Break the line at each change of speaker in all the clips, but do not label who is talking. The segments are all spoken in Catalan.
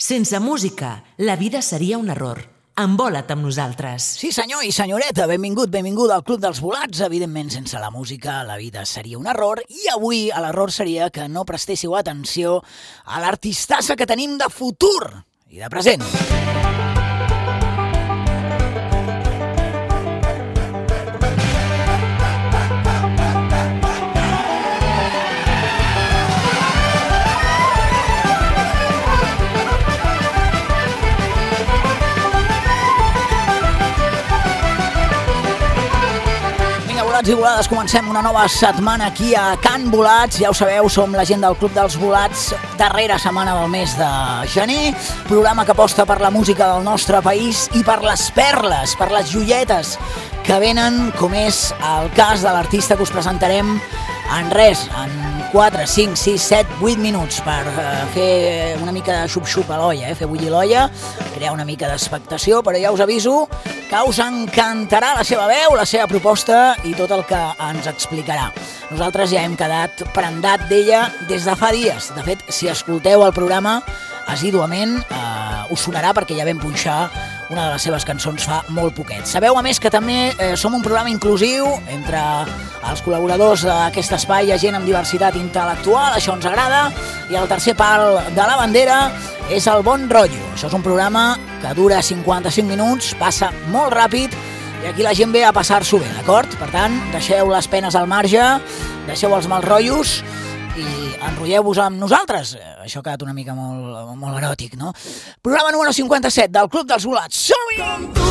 Sense música, la vida seria un error. Envola't amb nosaltres.
Sí senyor i senyoreta, benvinguda al Club dels Volats. Evidentment, sense la música la vida seria un error i avui l'error seria que no prestéssiu atenció a l'artistassa que tenim de futur i de present. Volats i volades, comencem una nova setmana aquí a Can Volats. Ja ho sabeu, som la gent del Club dels Volats, darrera setmana del mes de gener, programa que aposta per la música del nostre país i per les perles, per les joietes que venen, com és el cas de l'artista que us presentarem en res, en 4, 5, 6, 7, 8 minuts per fer una mica de xup-xup a l'olla, fer bullir l'olla, crear una mica d'expectació, però ja us aviso que us encantarà la seva veu, la seva proposta i tot el que ens explicarà. Nosaltres ja hem quedat prendat d'ella des de fa dies. De fet, si escolteu el programa assíduament, us sonarà perquè ja vam punxar una de les seves cançons fa molt poquet. Sabeu, a més, que també som un programa inclusiu. Entre els col·laboradors d'aquest espai hi ha gent amb diversitat intel·lectual, això ens agrada, i el tercer pal de la bandera és el bon rotllo. Això és un programa que dura 55 minuts, passa molt ràpid, i aquí la gent ve a passar-s'ho bé, d'acord? Per tant, deixeu les penes al marge, deixeu els mals rotllos i enrotlleu-vos amb nosaltres. Això ha quedat una mica molt eròtic, no? Programa número 57 del Club dels Volats. Som-hi!
Com tu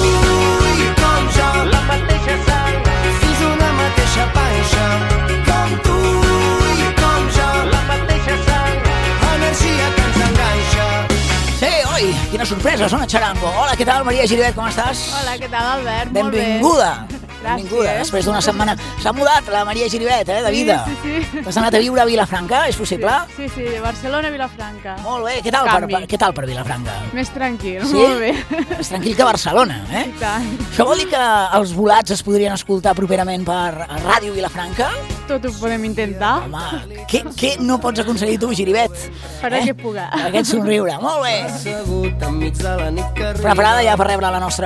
i com jo, la mateixa sang, fins una mateixa panxa. Com tu i com jo, la mateixa sang, energia que ens enganxa.
Sí, oi, quina sorpresa, sona Charango. Hola, què tal, Maria Giribet, com estàs?
Hola, què tal, Albert?
Benvinguda.
Gràcies.
Benvinguda. Després d'una setmana s'ha mudat la Maria Giribet, de vida.
Sí.
T'has anat a viure a Vilafranca, és possible?
Sí, de Barcelona a Vilafranca.
Molt bé, què tal per Vilafranca?
Més tranquil,
Sí?
molt bé.
Més tranquil que Barcelona, eh?
I tant.
Això vol dir que els volats es podrien escoltar properament per Ràdio Vilafranca?
Tot ho podem intentar,
Home, què no pots aconseguir tu, Giribet?
faré que puga.
Aquest somriure, molt bé.
Assegut enmig de la nit que arriba.
Preparada ja per rebre la nostra...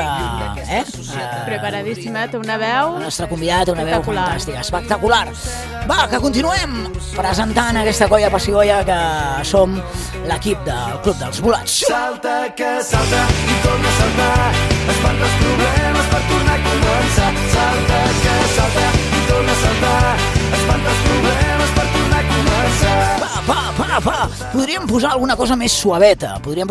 Preparadíssima, té una
La
veu.
nostra convidada, una veu
Espectacular.
fantàstica, espectacular. Va, que continuem presentant aquesta colla pessigolles que som l'equip del Club dels Volats.
Salta que salta i torna a saltar, espanta els problemes per tornar a començar. Salta que salta i torna a saltar, espanta els problemes per tornar a començar.
Pa. Podríem posar alguna cosa més suaveta,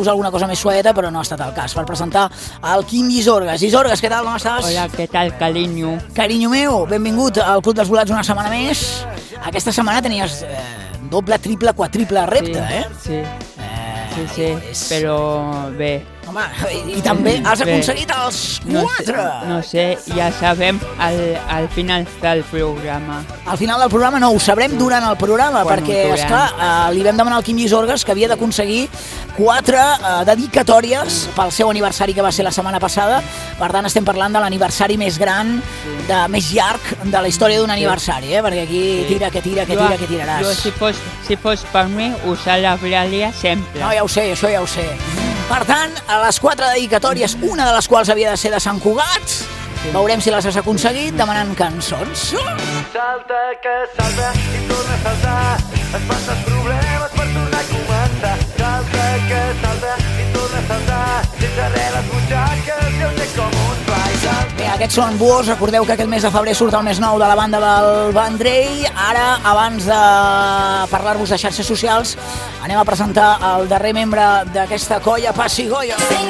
però no ha estat el cas, per presentar el Quim Llisorgues. Llisorgues, què tal, com estàs?
Hola, ¿qué tal, cariño?
Carinyo meu, benvingut al Club dels Volats una setmana més. Aquesta setmana tenies doble, triple, quadriple repte,
Sí, sí,
és-
pero ve,
Home, i també has
Bé.
aconseguit els 4.
no sé, ya sabem al final del programa.
Al final del programa no, ho sabrem durant el programa,
Quan
perquè,
ho
esclar, li vam demanar al Quim Llisorgues que havia d'aconseguir 4 dedicatòries pel seu aniversari, que va ser la setmana passada. Per tant, estem parlant de l'aniversari més gran, més llarg de la història d'un aniversari, perquè aquí tira, que tiraràs.
Jo, si fos per mi, ho celebraria sempre.
No, ja ho sé, això ja ho sé. Per tant, a les 4 dedicatòries, una de les quals havia de ser de Sant Cugat, veurem si les has aconseguit demanant cançons.
Salta que salta i torna a saltar, espanta els problemes per tornar a començar. Salta que salta i torna a saltar, sense res les butxaques, lleuger com un fly.
Bé, aquests són Buos. Recordeu que aquest mes de febrer surt el més nou de la banda del Vendrell. Ara, abans de parlar-vos de xarxes socials, anem a presentar el darrer membre d'aquesta colla pessigolles.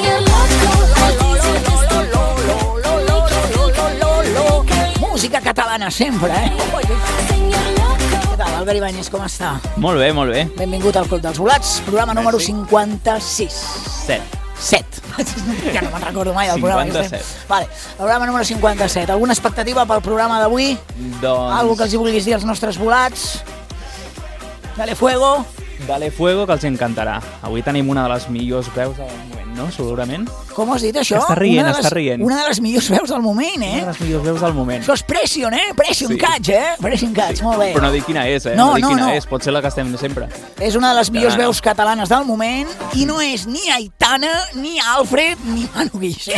Música catalana sempre, Què tal, Albert Ibáñez, com està?
Molt bé, molt bé.
Benvingut al Club dels Volats, programa número 56. 7. Ja no me'n recordo mai del programa.
57.
Vale, el programa número 57. Alguna expectativa pel programa d'avui?
Doncs...
Algo que els hi vulguis dir als nostres volats? Dale fuego.
Dale Fuego, que els encantarà. Avui tenim una de les millors veus del moment, no? Segurament.
Com has dit això?
Està rient.
Una de les millors veus del moment,
Una de les millors veus del moment.
Això és Pression, Pression
Sí.
Catch, Pression Catch, molt bé.
Però no dic quina és,
No,
dic quina
no.
és. Pot ser la que estem sempre.
És una de les millors
No.
veus catalanes del moment i no és ni Aitana, ni Alfred, ni Manu Guix.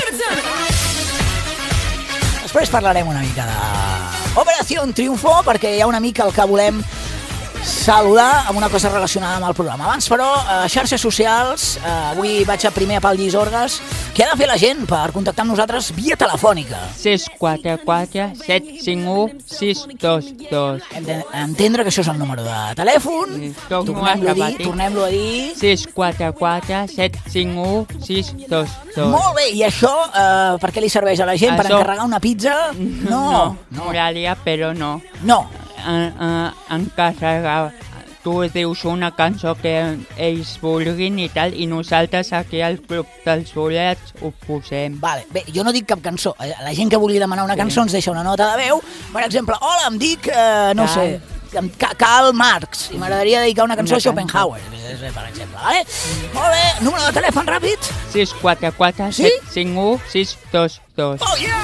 Després parlarem una mica de Operació Triunfo, perquè hi ha una mica el que volem saludar amb una cosa relacionada amb el programa. Abans, però, xarxes socials. Avui vaig a primer a Pal Llisorgues. Què ha de fer la gent per contactar amb nosaltres via telefònica?
644 751 622.
Hem d'entendre que això és el número de telèfon. Tornem-lo a dir.
644 751 622.
Molt bé, i això per què li serveix a la gent? Per
Això-
encarregar una pizza? No.
Moràlia, però no.
No.
Encarregar. Tu dius una cançó que ells vulguin i tal, i nosaltres aquí al Club dels Bolets ho posem.
Vale. Bé, jo no dic cap cançó. La gent que vulgui demanar una cançó ens deixa una nota de veu. Per exemple, hola, em dic, no sé, Karl Marx, i m'agradaria dedicar una cançó a Schopenhauer, per exemple. Vale? Molt bé, número de telèfon ràpid.
644
Sí?
751 622.
Oh, yeah!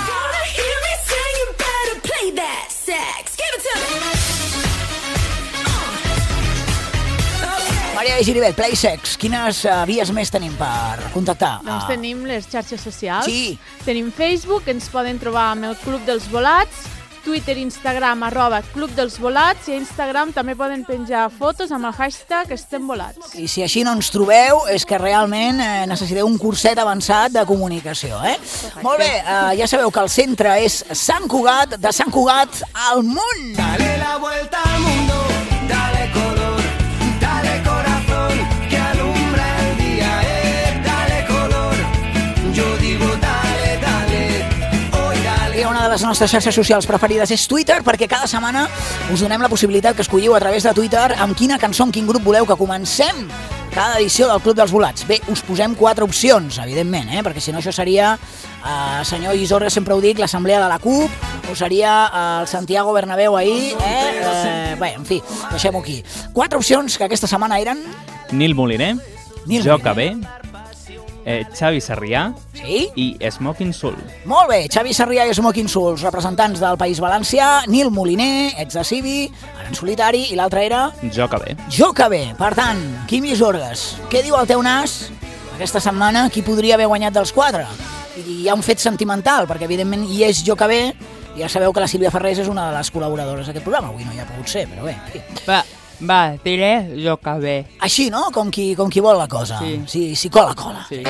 Maria de Giribet, PlaySex, quines vies més tenim per contactar?
Doncs tenim les xarxes socials.
Sí.
Tenim Facebook, ens poden trobar amb el Club dels Volats, Twitter, Instagram, @Club dels Volats, i a Instagram també poden penjar fotos amb el hashtag Estem Volats.
I si així no ens trobeu, és que realment necessiteu un curset avançat de comunicació, Molt bé, ja sabeu que el centre és Sant Cugat, de Sant Cugat al món.
Dale la vuelta al mundo, dale color, dale corazón, que alumbra el día, dale color. Yo digo dale, dale, hoy dale.
I una de les nostres xarxes socials preferides és Twitter, perquè cada setmana us donem la possibilitat que escolliu a través de Twitter amb quina cançó, amb quin grup voleu que comencem cada edició del Club dels Volats. Bé, us posem 4 opcions, evidentment, perquè si no això seria, senyor Isorra, sempre ho dic, l'assemblea de la CUP, o seria el Santiago Bernabéu ahir, bé, en fi, deixem-ho aquí. 4 opcions que aquesta setmana eren...
Nil Moliner, Jo Cabé, Xavi Sarrià
Sí?
i Smoking Soul.
Molt bé, Xavi Sarrià i Smoking Souls, representants del País Valencià, Nil Moliner, ex de Civi, ara en solitari, i l'altre era...
Jo Cabé.
Jo Cabé. Per tant, Quim Isorgues, què diu el teu nas aquesta setmana? Qui podria haver guanyat dels 4? I hi ha un fet sentimental, perquè evidentment hi és Jo Cabé, i ja sabeu que la Sílvia Ferrés és una de les col·laboradores d'aquest programa. Avui no hi ha pogut ser, però bé, en fi.
Va, diré Jo Cabé.
Així, no? Com qui vol la cosa.
Sí.
Si cola, cola.
Sí.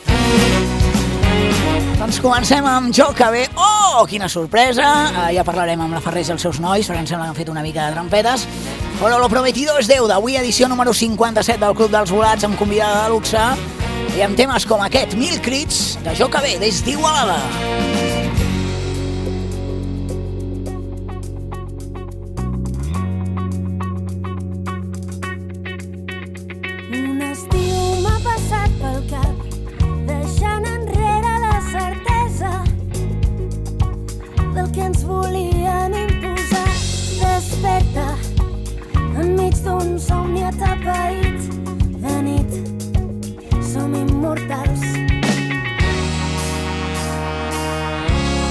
Doncs comencem amb Jo Cabé. Oh, quina sorpresa! Ja parlarem amb la Ferrés i els seus nois, perquè em sembla que han fet una mica de trampetes. Però lo prometido és deuda. Avui edició número 57 del Club dels Volats, amb convidada de luxe, i amb temes com aquest, 1000 crits, de Jo Cabé, des d'Igualada.
Un estiu m'ha passat pel cap, deixant enrere la certesa del que ens volien imposar. Desperta enmig d'un somni atapeït. De nit som immortals.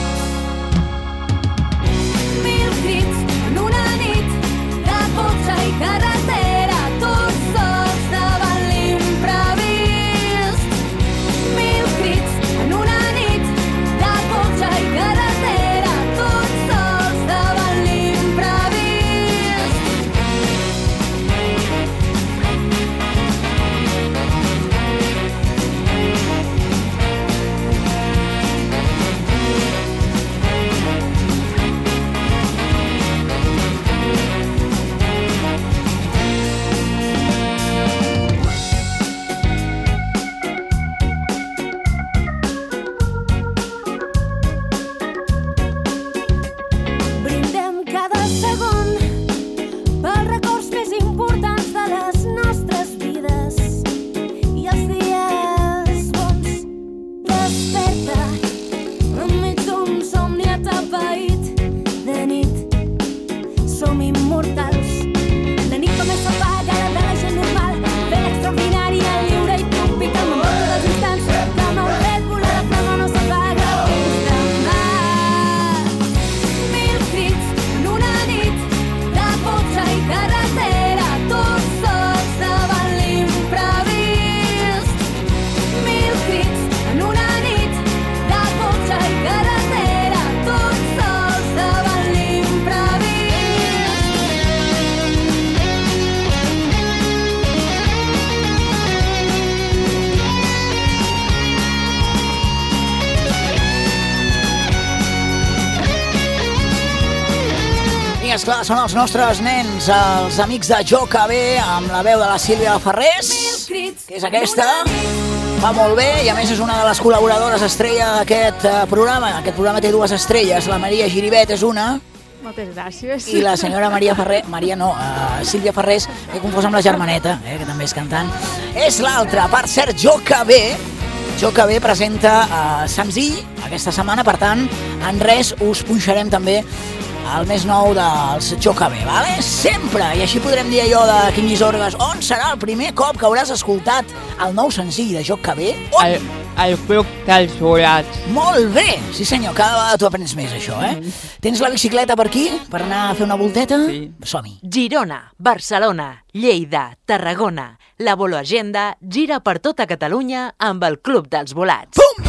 Esclar, són els nostres nens, els amics de JKB, amb la veu de la Sílvia Ferrés, que és aquesta. Va molt bé i a més és una de les col·laboradores estrella d'aquest programa. Aquest programa té 2 estrelles, la Maria Giribet és una.
Moltes gràcies.
I la senyora Sílvia Ferrés, he confós amb la germaneta, que també és cantant, és l'altra. Per cert, JKB presenta senzill aquesta setmana, per tant, en res us punxarem també el més nou dels JKB, vale? Sempre! I així podrem dir allò de Quim Llisorgues, on serà el primer cop que hauràs escoltat el nou senzill de JKB?
El Club dels Volats.
Molt bé! Sí senyor, cada vegada tu aprens més això, Tens la bicicleta per aquí, per anar a fer una volteta?
Sí.
Som-hi.
Girona, Barcelona, Lleida, Tarragona. La Bolo Agenda gira per tota Catalunya amb el Club dels Volats.
Pum!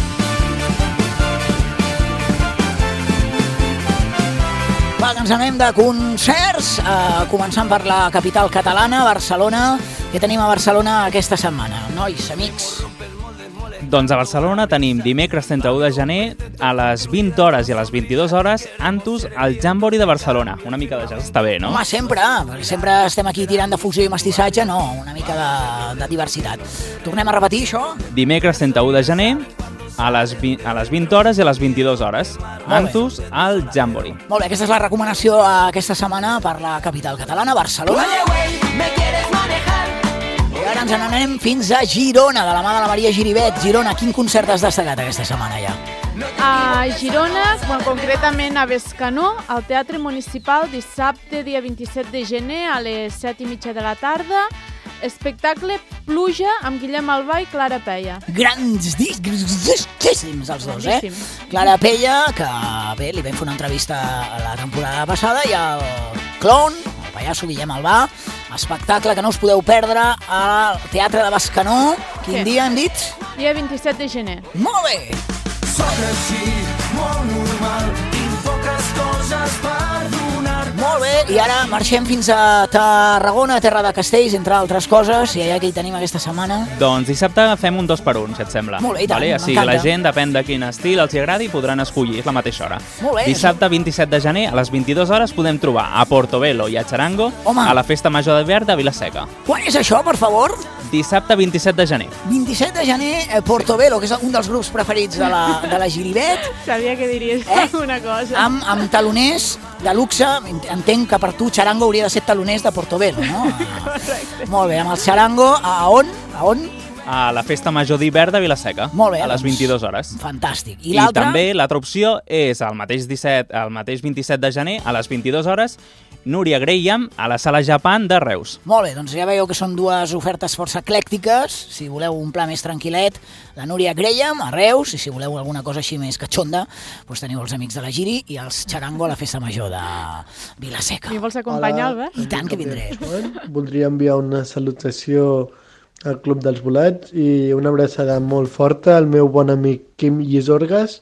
Va, que ens anem de concerts, començant per la capital catalana, Barcelona. Què tenim a Barcelona aquesta setmana? Nois, amics.
Doncs a Barcelona tenim dimecres 31 de gener a les 20 hores i a les 22 hores Antus al Jambori de Barcelona. Una mica de jazz està bé, no?
Home, sempre, perquè sempre estem aquí tirant de fusió i mestissatge, no, una mica de diversitat. Tornem a repetir això?
Dimecres 31 de gener a les 20 hores i a les 22 hores. Antus al Jambori.
Molt bé, aquesta és la recomanació aquesta setmana per la capital catalana, Barcelona. I ara ens n'anem fins a Girona, de la mà de la Maria Giribet. Girona, quin concert has destacat aquesta setmana ja?
A Girona, concretament a Bescanó, al Teatre Municipal, dissabte, dia 27 de gener, a les 7:30 de la tarda. Espectacle Pluja amb Guillem Albà i Clara Peia.
Grandíssims els dos, Clara Peia, que bé, li vam fer una entrevista a la temporada passada, i el clown, el pallasso Guillem Albà, espectacle que no us podeu perdre al Teatre de Bescanó. Quin dia hem dit?
Dia 27 de gener.
Molt bé!
Soc així, molt normal, tinc poques coses per donar.
Molt bé, i ara marxem fins a Tarragona, terra de castells, entre altres coses, i allà que hi tenim aquesta setmana.
Doncs dissabte fem un 2x1, si et sembla.
Molt bé, i tant,
vale? Així
m'encanta.
la gent, depèn de quin estil els agradi, podran escollir, és la mateixa hora.
Molt bé.
Dissabte 27 de gener, a les 22 hores, podem trobar a Portobello i a Charango,
Home.
a la Festa Major de Verd de Vila-seca.
Quan és això, per favor?
Dissabte 27 de gener.
27 de gener, Portobello, que és un dels grups preferits de la Giribet,
Sabia que diries una cosa.
amb taloners de luxe. Entenc que per tu Charango hauria de ser taloners de Portobello, no?
Correcte.
Molt bé, amb el Charango, a on?
A la Festa Major d'Hivern de Vila-seca,
Molt bé,
a les
doncs,
22 hores.
Fantàstic.
I també l'altra opció és el mateix 27 de gener, a les 22 hores, Núria Graham, a la Sala Japan de Reus.
Molt bé, doncs ja veieu que són dues ofertes força eclèctiques. Si voleu un pla més tranquil·let, la Núria Graham a Reus, i si voleu alguna cosa així més catxonda, doncs teniu els amics de la Giri i els Charango a la Festa Major de Vila-seca.
Mi vols acompanyar, Albert?
I tant que vindré.
Voldria enviar una salutació al Club dels Volats i una abraçada molt forta al meu bon amic Quim Llisorgues,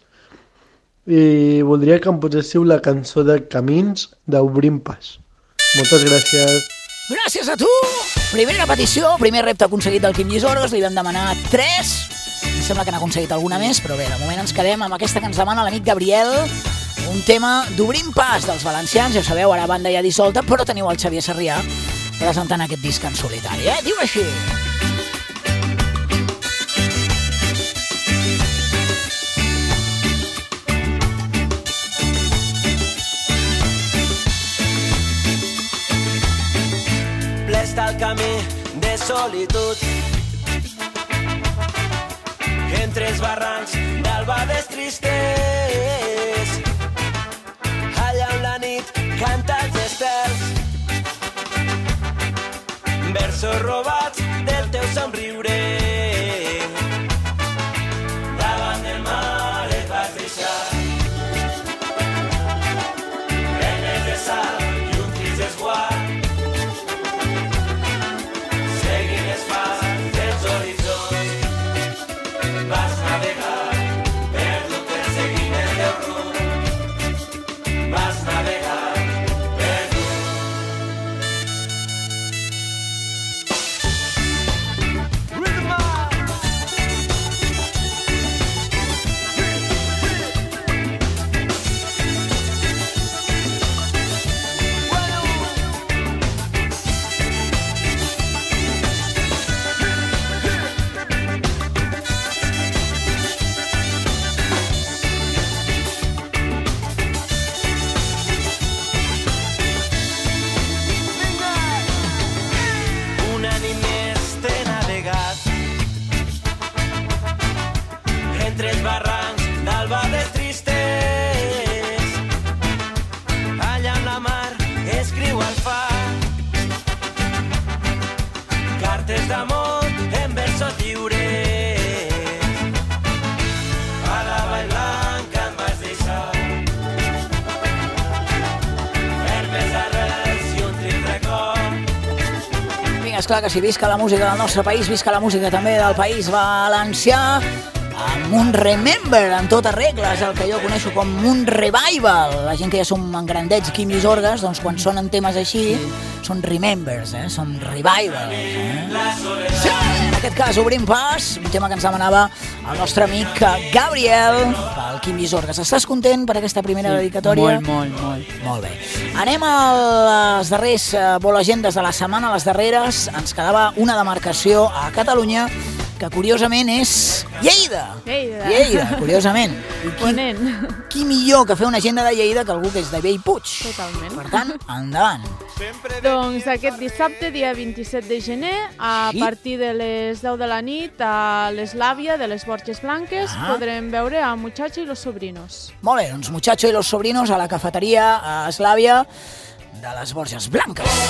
i voldria que em poséssiu la cançó de Camins d'Obrim Pas. Moltes gràcies.
Gràcies a tu! Primera petició, primer repte aconseguit del Quim Llisorgues, li vam demanar 3. Em sembla que n'ha aconseguit alguna més, però bé, de moment ens quedem amb aquesta que ens demana l'amic Gabriel, un tema d'Obrim Pas dels valencians. Ja sabeu, ara banda ja dissolta, però teniu el Xavier Sarrià presentant aquest disc en solitari, Diu així.
Està el camí de solitud entre els barrancs d'albades tristes, allà on la nit canta els estels, versos robats del teu somriure. Davant del mar et vas deixar penes de sal i un trist esguard. Vas navegar, perdut perseguint el teu rumb. Vas navegar, perdut.
esclar que si visca la música del nostre país, visca la música també del País Valencià, amb un remember en totes regles, el que jo coneixo com un revival. La gent que ja som engrandets, Quim i Zorgues, doncs quan sonen temes així, són remembers, són revivals. Sí, en aquest cas obrim pas, un tema que ens demanava el nostre amic Gabriel, pel Quim i Zorgues. Estàs content per aquesta primera dedicatòria?
Molt.
Molt bé. Anem a les darrers bolagendes de la setmana, les darreres. Ens quedava una demarcació a Catalunya que curiosament és Lleida, curiosament. Qui millor que fer una agenda de Lleida que algú que és de Bellpuig.
Totalment.
Per tant, endavant.
Doncs aquest dissabte, dia 27 de gener, a partir de les 10 de la nit, a l'Eslàvia de les Borges Blanques, podrem veure a Muchacho i los Sobrinos.
Molt bé, doncs Muchacho i los Sobrinos a la cafeteria a Eslàvia de les Borges Blanques.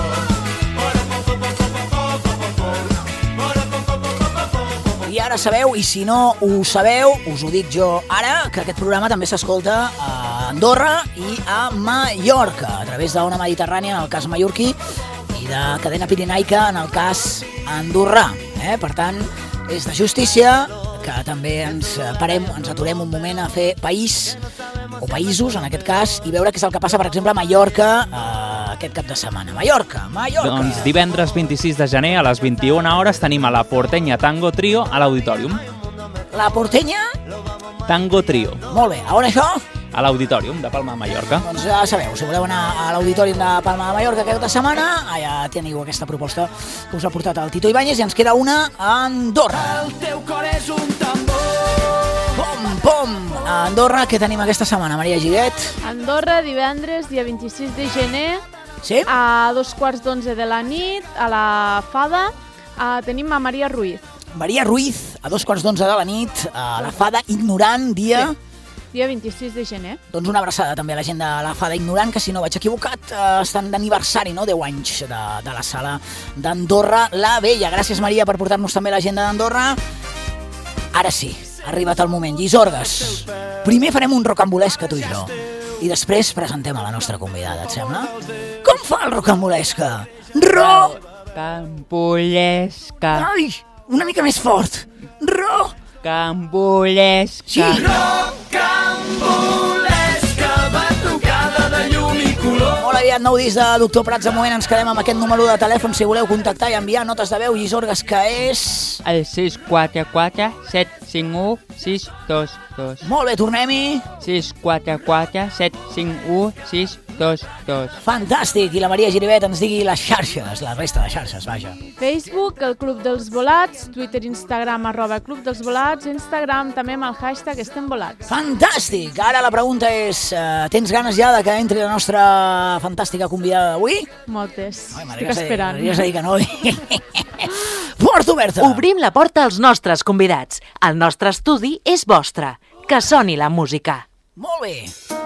I ara sabeu, i si no ho sabeu, us ho dic jo ara, que aquest programa també s'escolta a Andorra i a Mallorca, a través d'Ona Mediterrània, en el cas mallorquí, i de Cadena Pirenaica, en el cas andorrà. Per tant, és de justícia que també ens aturem un moment a fer país, o països en aquest cas, i veure què és el que passa, per exemple, a Mallorca aquest cap de setmana. Mallorca!
Doncs divendres 26 de gener a les 21 hores tenim a la Portenya Tango Trio a l'Auditorium.
La Portenya?
Tango Trio.
Molt bé. A on això?
A l'Auditorium de Palma de Mallorca.
Doncs ja sabeu, si voleu anar a l'Auditorium de Palma de Mallorca aquesta setmana, ja teniu aquesta proposta que us ha portat el Tito Ibáñez, i ens queda una a Andorra. El teu cor és un tambor. Pom! A Andorra, què tenim aquesta setmana, Maria Giret?
Andorra, divendres, dia 26 de gener,
sí?
A 2:15 de la nit, a la Fada, tenim a Maria Ruiz.
Maria Ruiz, a 2:11 de la nit, a la Fada Ignorant, dia...
Sí. Dia 26 de gener.
Doncs una abraçada també a la gent de la Fada Ignorant, que si no vaig equivocat, estan d'aniversari, no? 10 anys de la sala d'Andorra la Vella. Gràcies, Maria, per portar-nos també l'agenda d'Andorra. Ara sí, ha arribat el moment. Llisorgues. Primer farem un rocambolesca, tu i jo, i després presentem a la nostra convidada, et sembla? Com fa el rocambolesca?
Rocambolesca.
Ai, una mica més fort.
Rocambolesca.
Sí.
Rocambolesca, batucada de llum i color.
Molt aviat, nou disc de Doctor Prats. De moment ens quedem amb aquest número de telèfon si voleu contactar i enviar notes de veu, Llisorgues, que és...
El 644 751 622.
Molt bé, tornem-hi.
644 751 622.
Fantàstic. I la Maria Giribet ens digui les xarxes, la resta de xarxes, vaja.
Facebook, el Club dels Volats, Twitter, Instagram, @Club dels Volats, Instagram també amb el hashtag Estem Volats.
Fantàstic. Ara la pregunta és, tens ganes ja de que entri la nostra fantàstica convidada d'avui?
Moltes.
Ai,
estic esperant.
M'hauries de dir que no. Porta oberta.
Obrim la porta als nostres convidats. El nostre estudi és vostre. Que soni la música.
Molt bé.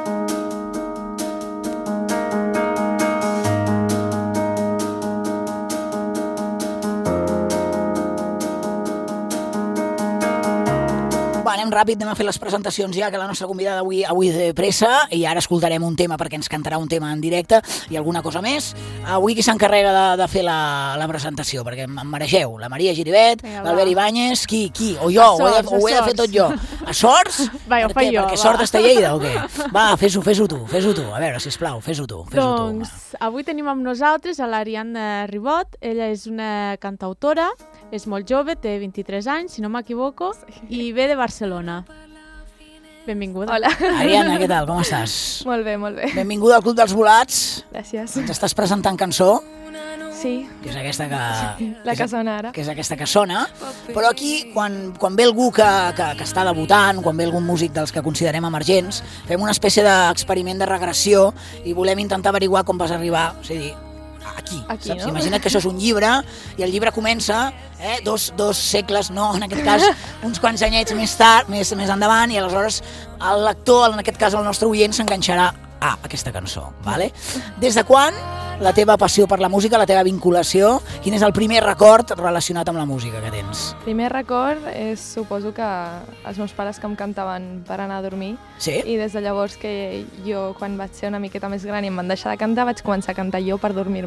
Va, anem ràpid, anem a fer les presentacions ja, que la nostra convidada avui de pressa, i ara escoltarem un tema perquè ens cantarà un tema en directe i alguna cosa més. Avui qui s'encarrega de fer la presentació, perquè em mereixeu, la Maria Giribet, l'Albert Ibáñez, qui? O jo, ho he de fer tot jo. A Sorts?
Va, ho faig jo.
Perquè Sort està a Lleida o què? Va, fes-ho tu. A veure, sisplau, fes-ho tu.
Doncs avui tenim amb nosaltres a l'Ariadna Ribot. Ella és una cantautora, és molt jove, té 23 anys, si no m'equivoco, i ve de Barcelona. Benvinguda.
Hola.
Ariadna, què tal? Com estàs?
Molt bé, molt bé.
Benvinguda al Club dels Volats.
Gràcies.
Ens estàs presentant cançó,
Sí,
que és aquesta que...
la que sona ara.
Que és aquesta que sona, però aquí, quan ve algú que està debutant, quan ve algun músic dels que considerem emergents, fem una espècie d'experiment de regressió i volem intentar averiguar com vas arribar, o sigui, aquí, saps?
No?
Imagina't que això és un llibre i el llibre comença dos segles, no, en aquest cas uns quants anyets més tard, més endavant, i aleshores el lector, en aquest cas el nostre oient, s'enganxarà a aquesta cançó, vale? Des de quan la teva passió per la música, la teva vinculació, quin és el primer record relacionat amb la música que tens?
Primer record és, suposo que els meus pares que em cantaven per anar a dormir.
Sí?
I des de llavors que jo, quan vaig ser una miqueta més gran i em van deixar de cantar, vaig començar a cantar jo per dormir-me.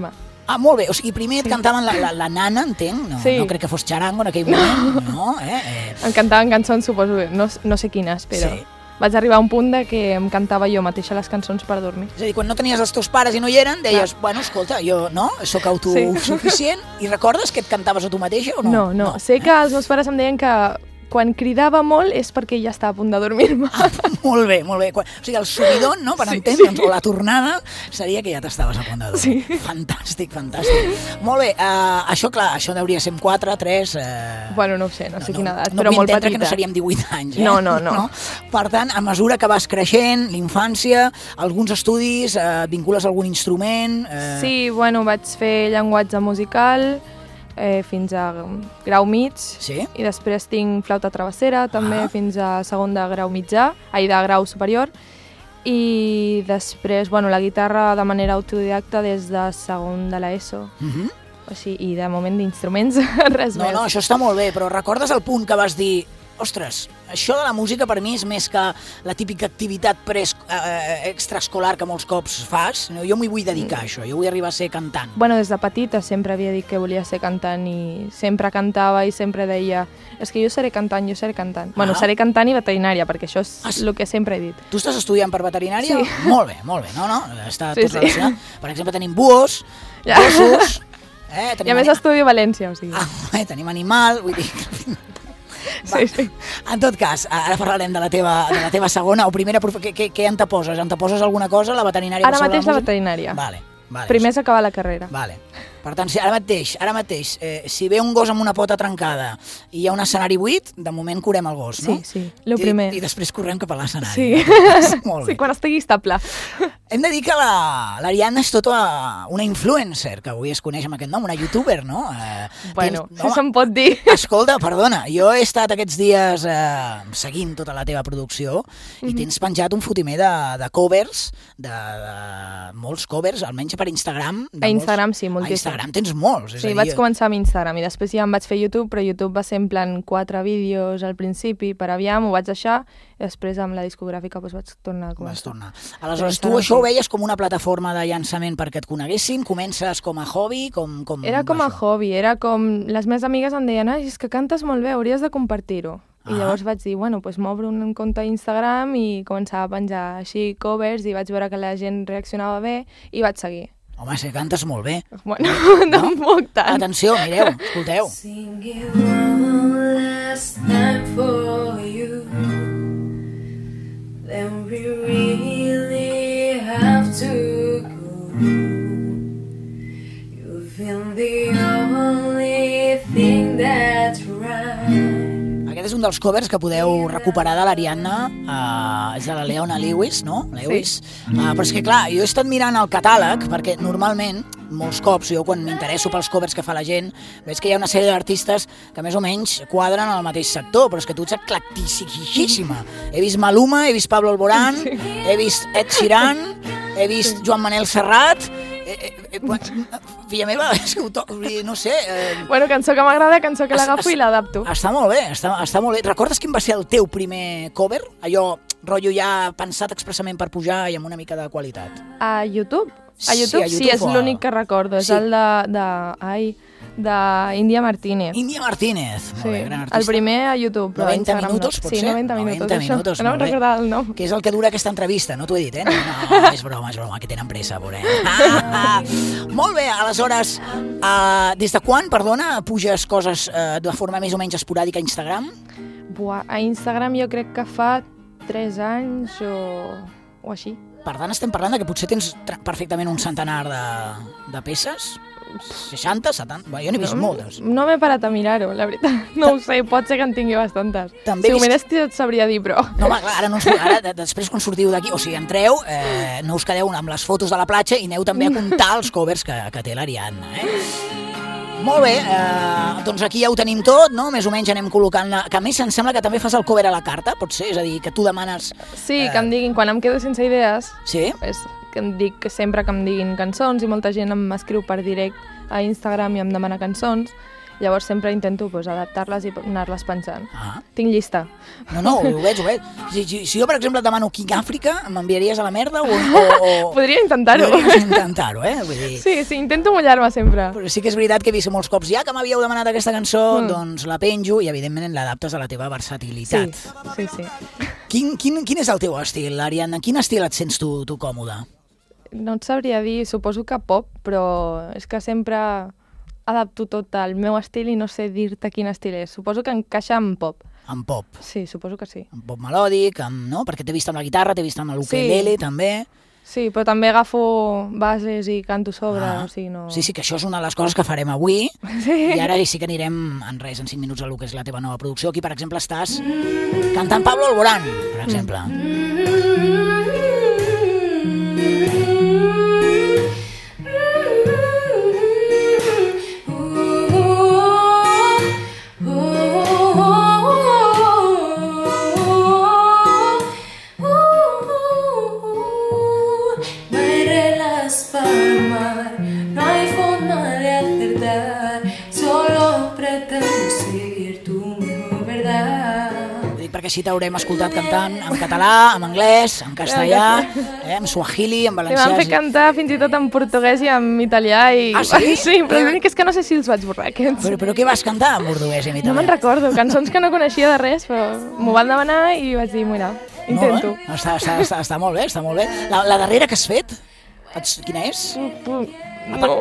Ah, molt bé, o sigui, primer et cantaven la nana, entenc, no crec que fos xarango en aquell moment, no?
Em cantaven cançons, suposo, no sé quines, però vaig arribar a un punt de que em cantava jo mateixa les cançons per dormir.
És a dir, quan no tenies els teus pares i no hi eren, deies, bueno, escolta, jo soc autosuficient, i recordes que et cantaves a tu mateixa o no?
No. Sé que els meus pares em deien que quan cridava molt és perquè ja estava a punt de dormir-me.
Molt bé. O sigui, el subidon, no?, per entendre'ns, o la tornada, seria que ja t'estaves a punt de dormir.
Sí.
Fantàstic. Molt bé, això, clar, això hauria de ser 4, 3...
Bueno, no ho sé, no sé quina edat, però molt petita. No vull entendre
que no seríem 18 anys,
No.
Per tant, a mesura que vas creixent, l'infància, alguns estudis, vincules a algun instrument...
Sí, bueno, vaig fer llenguatge musical... fins a grau mig, i després tinc flauta travessera, també fins a segon de grau mitjà, de grau superior, i després, bueno, la guitarra de manera autodidacta des de segon de l'ESO. O sigui, i de moment d'instruments, res més.
No, això està molt bé, però recordes el punt que vas dir ostres, això de la música per mi és més que la típica activitat extraescolar que molts cops fas. Jo m'hi vull dedicar a això, jo vull arribar a ser cantant.
Bueno, des de petita sempre havia dit que volia ser cantant i sempre cantava i sempre deia és que jo seré cantant. Bueno, seré cantant i veterinària, perquè això és el que sempre he dit.
Tu estàs estudiant per veterinària?
Sí.
Molt bé. No, està tot relacionat. Per exemple, tenim buos, gossos...
I a més estudio a València, o sigui.
Tenim animal, vull dir...
Sí.
En tot cas, ara parlarem de la teva segona o primera... Què en te poses? En te poses alguna cosa a la veterinària?
Ara mateix la veterinària.
Vale.
Primer és acabar la carrera.
Vale. Per tant, ara mateix, si ve un gos amb una pota trencada i hi ha un escenari buit, de moment curem el gos, no?
Sí, el primer.
I després correm cap a l'escenari.
Sí.
Molt bé.
Sí, quan estigui estable.
Hem de dir que l'Ariadna és tota una influencer, que avui es coneix amb aquest nom, una youtuber, no?
Bueno, si se'n pot dir.
Escolta, perdona, jo he estat aquests dies seguint tota la teva producció i tens penjat un fotimer de covers, de molts covers, almenys per Instagram.
A Instagram sí, moltíssim.
A Instagram tens molts.
Sí, vaig començar amb Instagram i després ja em vaig fer YouTube, però YouTube va ser en plan 4 vídeos al principi, per aviam, ho vaig deixar, i després amb la discogràfica vaig tornar a començar.
Aleshores, tu això ho veies com una plataforma de llançament perquè et coneguessin? Comences com a hobby?
Era com a hobby, era com... Les meves amigues em deien, és que cantes molt bé, hauries de compartir-ho. I llavors vaig dir, bueno, doncs m'obro un compte a Instagram i començava a penjar així covers i vaig veure que la gent reaccionava bé i vaig seguir.
Home, si cantes molt bé.
Bueno, tampoc tant.
Atenció, mireu, escolteu.
Singing one last time for you. Then we really have to go. You've been the only thing that's right.
Aquest és un dels covers que podeu recuperar de l'Ariadna, és de la Leona Lewis, no? Lewis. Però és que clar, jo he estat mirant el catàleg, perquè normalment, molts cops, jo quan m'interesso pels covers que fa la gent, veig que hi ha una sèrie d'artistes que més o menys quadren en el mateix sector, però és que tu ets eclecticíssima. He vist Maluma, he vist Pablo Alborán, he vist Ed Sheeran, he vist Joan Manel Serrat... Filla meva, és que no sé...
Bueno, cançó que m'agrada, cançó que l'agafo i l'adapto.
Està molt bé, està molt bé. Recordes quin va ser el teu primer cover? Allò, rotllo ja pensat expressament per pujar i amb una mica de qualitat.
A YouTube? A YouTube sí, és l'únic que recordo. És el d'Índia Martínez.
Índia Martínez, molt bé, gran artista.
El primer a YouTube, però
90 minutos, pot ser?
Sí, 90 minutos, no em recordava el nom.
Que és el que dura aquesta entrevista, no t'ho he dit, No, és broma, que tenen pressa, veurem. Molt bé, aleshores, des de quan, perdona, puges coses de forma més o menys esporàdica a Instagram?
A Instagram jo crec que fa 3 anys o així.
Per tant, estem parlant que potser tens perfectament un centenar de peces? 60, 70? Jo n'he vist moltes.
No m'he parat a mirar-ho, la veritat. No ho sé, pot ser que en tingui bastantes. Si ho mirés et sabria dir, però...
No, clar, ara després quan sortiu d'aquí, o sigui, entreu, no us quedeu amb les fotos de la platja i aneu també a comptar els covers que té l'Ariadna, Molt bé, doncs aquí ja ho tenim tot, no? Més o menys anem col·locant... Que a més em sembla que també fas el cover a la carta, pot ser? És a dir, que tu demanes...
Sí, que em diguin, quan em quedo sense idees...
Sí?
Que em dic sempre que em diguin cançons i molta gent m'escriu per direct a Instagram i em demana cançons Llavors sempre intento adaptar-les i anar-les pensant. Tinc llista.
No, ho veig. Si jo, per exemple, et demano King Africa, m'enviaries a la merda o...
Podria intentar-ho.
Podries intentar-ho, Vull dir...
Sí, intento mullar-me sempre.
Però sí que és veritat que he vist molts cops, ja que m'havíeu demanat aquesta cançó, doncs la penjo i evidentment l'adaptes a la teva versatilitat.
Sí.
Quin és el teu estil, Ariadna? Quin estil et sents tu còmode?
No et sabria dir, suposo que pop, però és que sempre adapto tot al meu estil i no sé dir-te quin estil és. Suposo que encaixa en pop.
En pop?
Sí, suposo que sí.
En pop melòdic, no? Perquè t'he vist amb la guitarra, t'he vist amb l'ukelele, també.
Sí, però també agafo bases i canto sobre, o sigui, no...
Sí, que això és una de les coses que farem avui, i ara sí que anirem en 5 minuts a lo que és la teva nova producció. Aquí, per exemple, estàs cantant Pablo Alborán, per exemple. Perquè així t'haurem escoltat cantant en català, en anglès, en castellà, en suahili, en valencià...
Li van fer cantar fins i tot en portuguès i en italià i...
Ah, sí?
Sí, però l'únic és que no sé si els vaig borrar, aquests.
Però què vas cantar en portuguès i en italià?
No me'n recordo, cançons que no coneixia de res, però m'ho van demanar i vaig dir, mira, intento.
Està molt bé, està molt bé. La darrera que has fet, quina és?
No.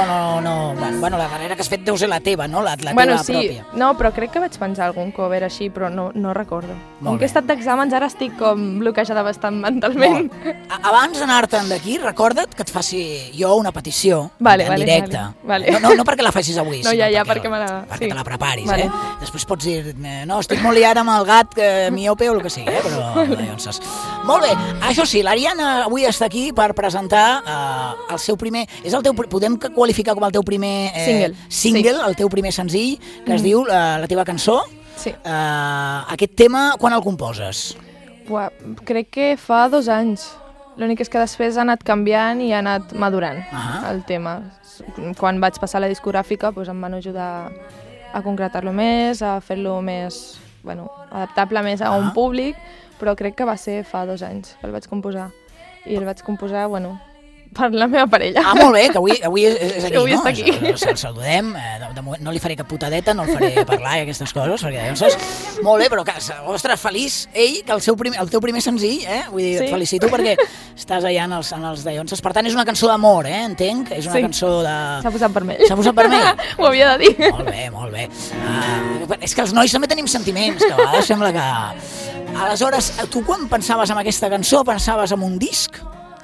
Bueno, la darrera que has fet deu ser la teva, no? La teva pròpia.
No, però crec que vaig penjar algun cover així, però no recordo. Com que he estat d'exàmens, ara estic com bloquejada bastant mentalment.
Abans d'anar-te'n d'aquí, recorda't que et faci jo una petició en directe.
Vale.
No perquè la facis avui,
sinó perquè
te la preparis. Després pots dir, no, estic molt liada amb el gat miope o el que sigui, però llavors... Molt bé, això sí, l'Ariadna avui està aquí per presentar el seu primer... Podem qualificar com el teu primer single, el teu primer senzill, que es diu La teva cançó.
Sí.
Aquest tema, quan el composes?
Crec que fa 2 anys. L'únic és que després ha anat canviant i ha anat madurant el tema. Quan vaig passar a la discogràfica em van ajudar a concretar-lo més, a fer-lo més, adaptable més a un públic, però crec que va ser fa 2 anys que el vaig composar. I el vaig composar, per la meva parella.
Molt bé, que avui és aquí,
avui està aquí.
El saludem, de moment no li faré cap putadeta, no el faré parlar i aquestes coses, perquè llavors... Molt bé, però, ostres, feliç ell, que el teu primer senzill, vull dir, et felicito perquè estàs allà en els dallonses. Per tant, és una cançó d'amor, entenc? És una cançó de...
S'ha posat vermell.
S'ha posat vermell?
Ho havia de dir.
Molt bé. És que els nois també tenim sentiments, que a vegades sembla que... Aleshores, tu quan pensaves en aquesta cançó, pensaves en un disc?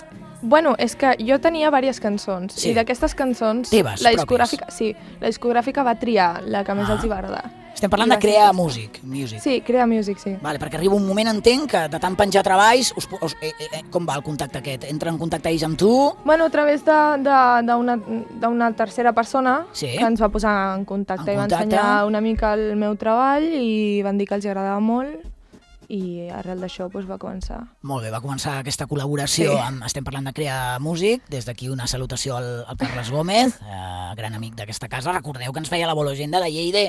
És que jo tenia diverses cançons, i d'aquestes cançons la discogràfica va triar la que més els hi va agradar.
Estem parlant de crear músic.
Sí, crear músic, sí.
Vale, perquè arriba un moment, entenc, que de tant penjar treballs, com va el contacte aquest? Entra en contacte ells amb tu?
A través d'una tercera persona que ens va posar en contacte i va ensenyar una mica el meu treball i van dir que els agradava molt. I arrel d'això va començar.
Molt bé, va començar aquesta col·laboració. Estem parlant de crear músic. Des d'aquí una salutació al Carles Gómez, gran amic d'aquesta casa. Recordeu que ens feia la Bologenda de Lleida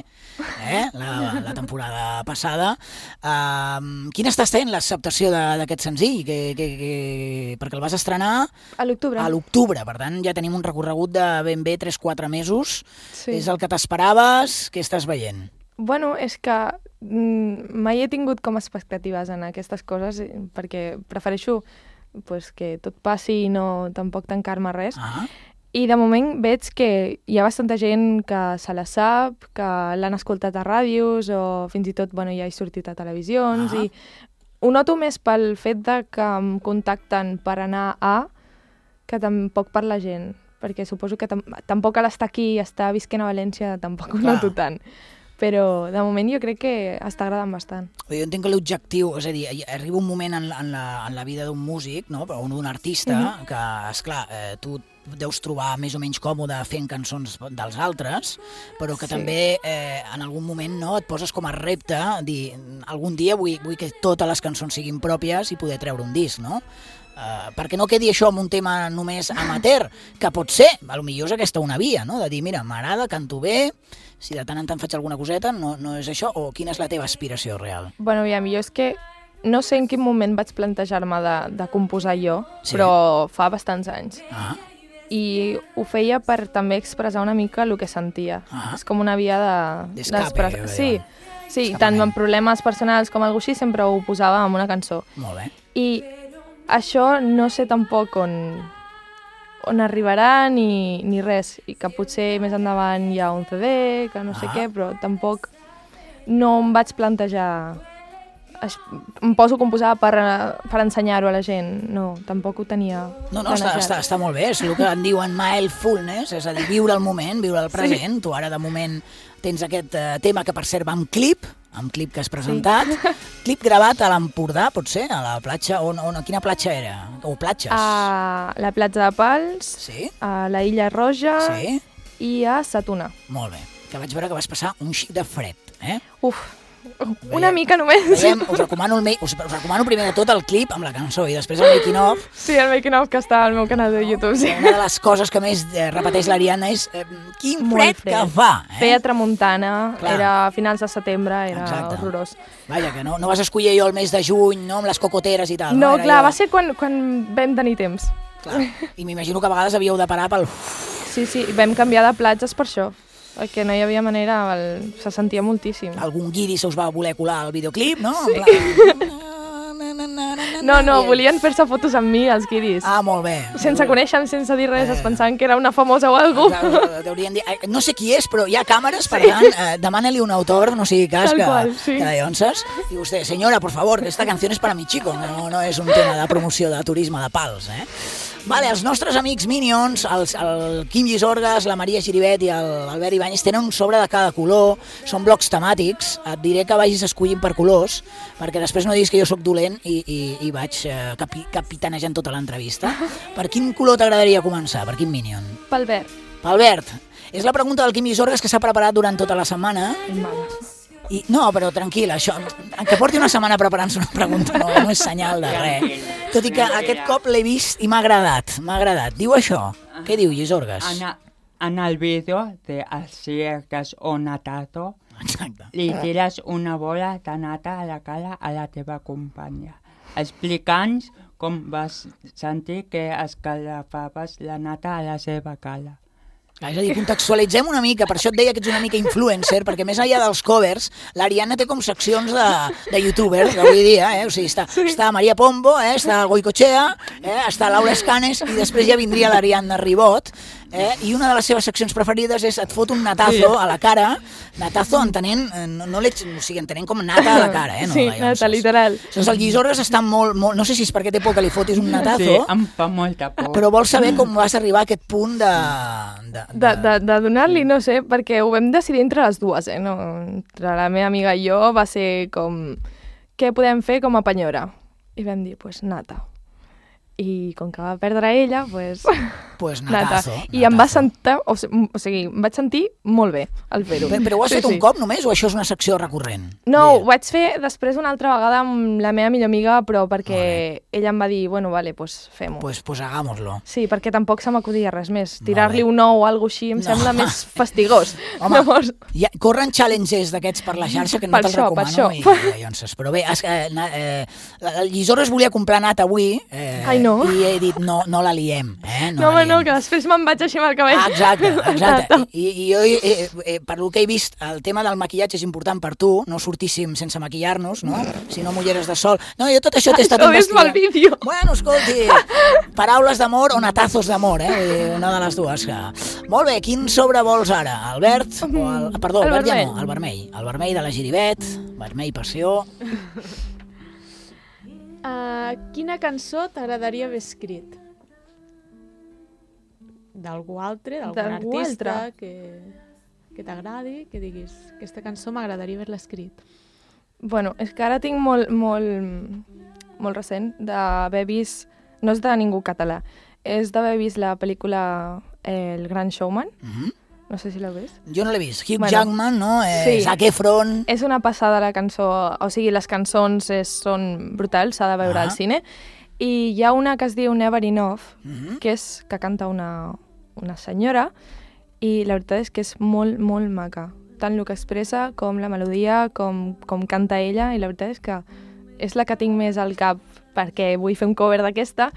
la temporada passada. Quina està sent l'acceptació d'aquest senzill? Perquè el vas estrenar
a l'octubre.
A l'octubre, per tant ja tenim un recorregut de ben bé 3-4 mesos. És el que t'esperaves? Què estàs veient?
És que mai he tingut com expectatives en aquestes coses perquè prefereixo que tot passi i no tampoc tancar-me res. I de moment veig que hi ha bastanta gent que se la sap, que l'han escoltat a ràdios o fins i tot ja he sortit a televisions i ho noto més pel fet que em contacten per anar que tampoc per la gent, perquè suposo que tampoc a l'estar aquí i estar visquent a València tampoc ho noto tant. Però de moment jo crec que està agradant bastant.
Jo entenc que l'objectiu, és a dir, arriba un moment en la vida d'un músic, no? O d'un artista, que, esclar, tu deus trobar més o menys còmode fent cançons dels altres, però que també en algun moment no, et poses com a repte, dir, algun dia vull que totes les cançons siguin pròpies i poder treure un disc, no? Perquè no quedi això amb un tema només amateur, que pot ser, potser és aquesta una via, no? De dir, mira, m'agrada, canto bé, si de tant en tant faig alguna coseta, no és això, o quina és la teva aspiració real?
Bueno, aviam, jo és que no sé en quin moment vaig plantejar-me de composar jo, però fa bastants anys. I ho feia per també expressar una mica el que sentia. És com una via
d'escape.
Sí, tant en problemes personals com alguna cosa així, sempre ho posava en una cançó.
Molt bé.
I això no sé tampoc on arribarà ni res, i que potser més endavant hi ha un CD, que no sé què, però tampoc no em vaig plantejar... Em poso a composar per ensenyar-ho a la gent. No, tampoc ho tenia planejat.
Està molt bé, és el que en diuen mindfulness, és a dir, viure el moment, viure el present. Tu ara de moment tens aquest tema que per cert va amb clip que has presentat, clip gravat a l'Empordà, pot ser, a la platja, quina platja era? O platges?
A la platja de Pals, a la Illa Roja i a Satuna.
Molt bé, que vaig veure que vas passar un xic de fred, eh?
Una mica només.
Us recomano primer de tot el clip amb la cançó i després el making of.
Sí, el making of que està al meu canal de YouTube. Sí.
Una de les coses que més repeteix l'Ariadna és quin fred que fa.
Feia tramuntana, era a finals de setembre, era horrorós.
Vaja, que no vas escollir jo el mes de juny, no, amb les cocoteres i tal.
No, clar, va ser quan vam tenir temps.
I m'imagino que a vegades havíeu de parar pel...
Sí, vam canviar de platges per això. Perquè no hi havia manera, se sentia moltíssim.
Algun guiri se us va voler colar al videoclip, no?
Sí. No, volien fer-se fotos amb mi, els guiris.
Molt bé.
Sense conèixer-me, sense dir res, es pensaven que era una famosa o alguna cosa.
Deurien dir, no sé qui és, però hi ha càmeres, per tant, demana-li un autògraf, no sigui cas, que de llavors. I vostè, senyora, por favor, esta canción es para mi chico, no és un tema de promoció de turisme de Pals, eh? Vale, els nostres amics Minions, el Quim Llisorgues, la Maria Giribet i l'Albert Ibáñez tenen un sobre de cada color, són blocs temàtics, et diré que vagis escollint per colors, perquè després no diguis que jo sóc dolent i vaig capitanejant tota l'entrevista. Per quin color t'agradaria començar? Per quin Minion?
Pel verd.
Pel verd. És la pregunta del Quim Llisorgues que s'ha preparat durant tota la setmana. No, però tranquil, això, que porti una setmana preparant-se una pregunta no és senyal de res. Tot i que aquest cop l'he vist i m'ha agradat. Diu això. Què diu, Llisorgues?
En el vídeo de aciertas o natazo, li tires una bola de nata a la cara a la teva companya, explicant com vas sentir que escalafaves la nata a la seva cara.
És a dir, contextualitzem una mica, per això et deia que ets una mica influencer, perquè més enllà dels covers, l'Ariadna té com seccions de youtuber d'avui dia, o sigui, està Maria Pombo, està Goicoechea, està Laura Escanes, i després ja vindria l'Ariadna Ribot, i una de les seves seccions preferides és et fot un natazo a la cara, natazo entenent, entenent com nata a la cara, no?
Sí, nata, literal.
Doncs el Llisorgues està molt, no sé si és perquè té por que li fotis un natazo,
sí, em fa molta por.
Però vols saber com vas arribar a aquest punt
de donar-li, no sé, perquè ho vam decidir entre les dues, no? Entre la meva amiga i jo va ser com, què podem fer com a penyora? I vam dir, nata. I com que va perdre ella,
natazo.
I em va sentir, o sigui, em vaig sentir molt bé al fer-ho.
Però ho has fet un cop només o això és una secció recurrent?
No, ho vaig fer després una altra vegada amb la meva millor amiga, però perquè ella em va dir, bueno, vale, pues fem-ho.
Pues hagámoslo.
Sí, perquè tampoc se m'acudia res més. Tirar-li un ou o alguna així em sembla més fastigós.
Home, corren challenges d'aquests per la xarxa que no te'ls recomano. Però bé, el Llisorgues volia comprar nata avui, i he dit, no la liem.
No, que després me'n vaig així amb el cabell.
Exacte. I jo, per lo que he vist, el tema del maquillatge és important per tu, no sortíssim sense maquillar-nos, no? Si no mulleres de sol. No, jo tot això t'he estat investigant.
Això és vídeo.
Bueno, escolti, paraules d'amor o natazos d'amor, una de les dues. Molt bé, quin sobre vols ara? El verd? Perdó, el verd ja no, el vermell. El vermell de la Giribet, vermell passió.
Quina cançó t'agradaria haver escrit? D'algú altre, d'algun artista que t'agradi, que diguis, aquesta cançó m'agradaria haver-la escrit.
Bueno, és que ara tinc molt recent d'haver vist, no és de ningú català, és d'haver vist la pel·lícula El Gran Showman. No sé si l'heu vist.
Jo no l'he vist. Hugh Jackman, no? Sí. Zac Efron...
És una passada la cançó, o sigui, les cançons són brutals, s'ha de veure al cine. I hi ha una que es diu Never Enough, que canta una senyora, i la veritat és que és molt, molt maca. Tant el que expressa com la melodia, com canta ella, i la veritat és que és la que tinc més al cap perquè vull fer un cover d'aquesta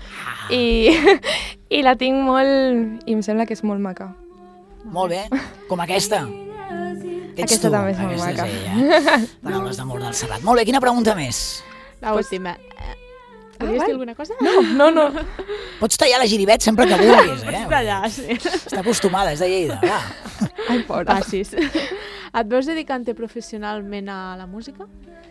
i la tinc molt... i em sembla que és molt maca.
Molt bé, com aquesta.
Aquesta també és molt maca.
Paraules d'amor del Serrat. Molt bé, quina pregunta més?
L'última. Volies dir alguna cosa?
No.
Pots tallar la Giribet sempre que vulguis,
Pots tallar, sí.
Està acostumada, és de Lleida, va.
Ai, pobra.
Passis. Et veus dedicant-te professionalment a la música?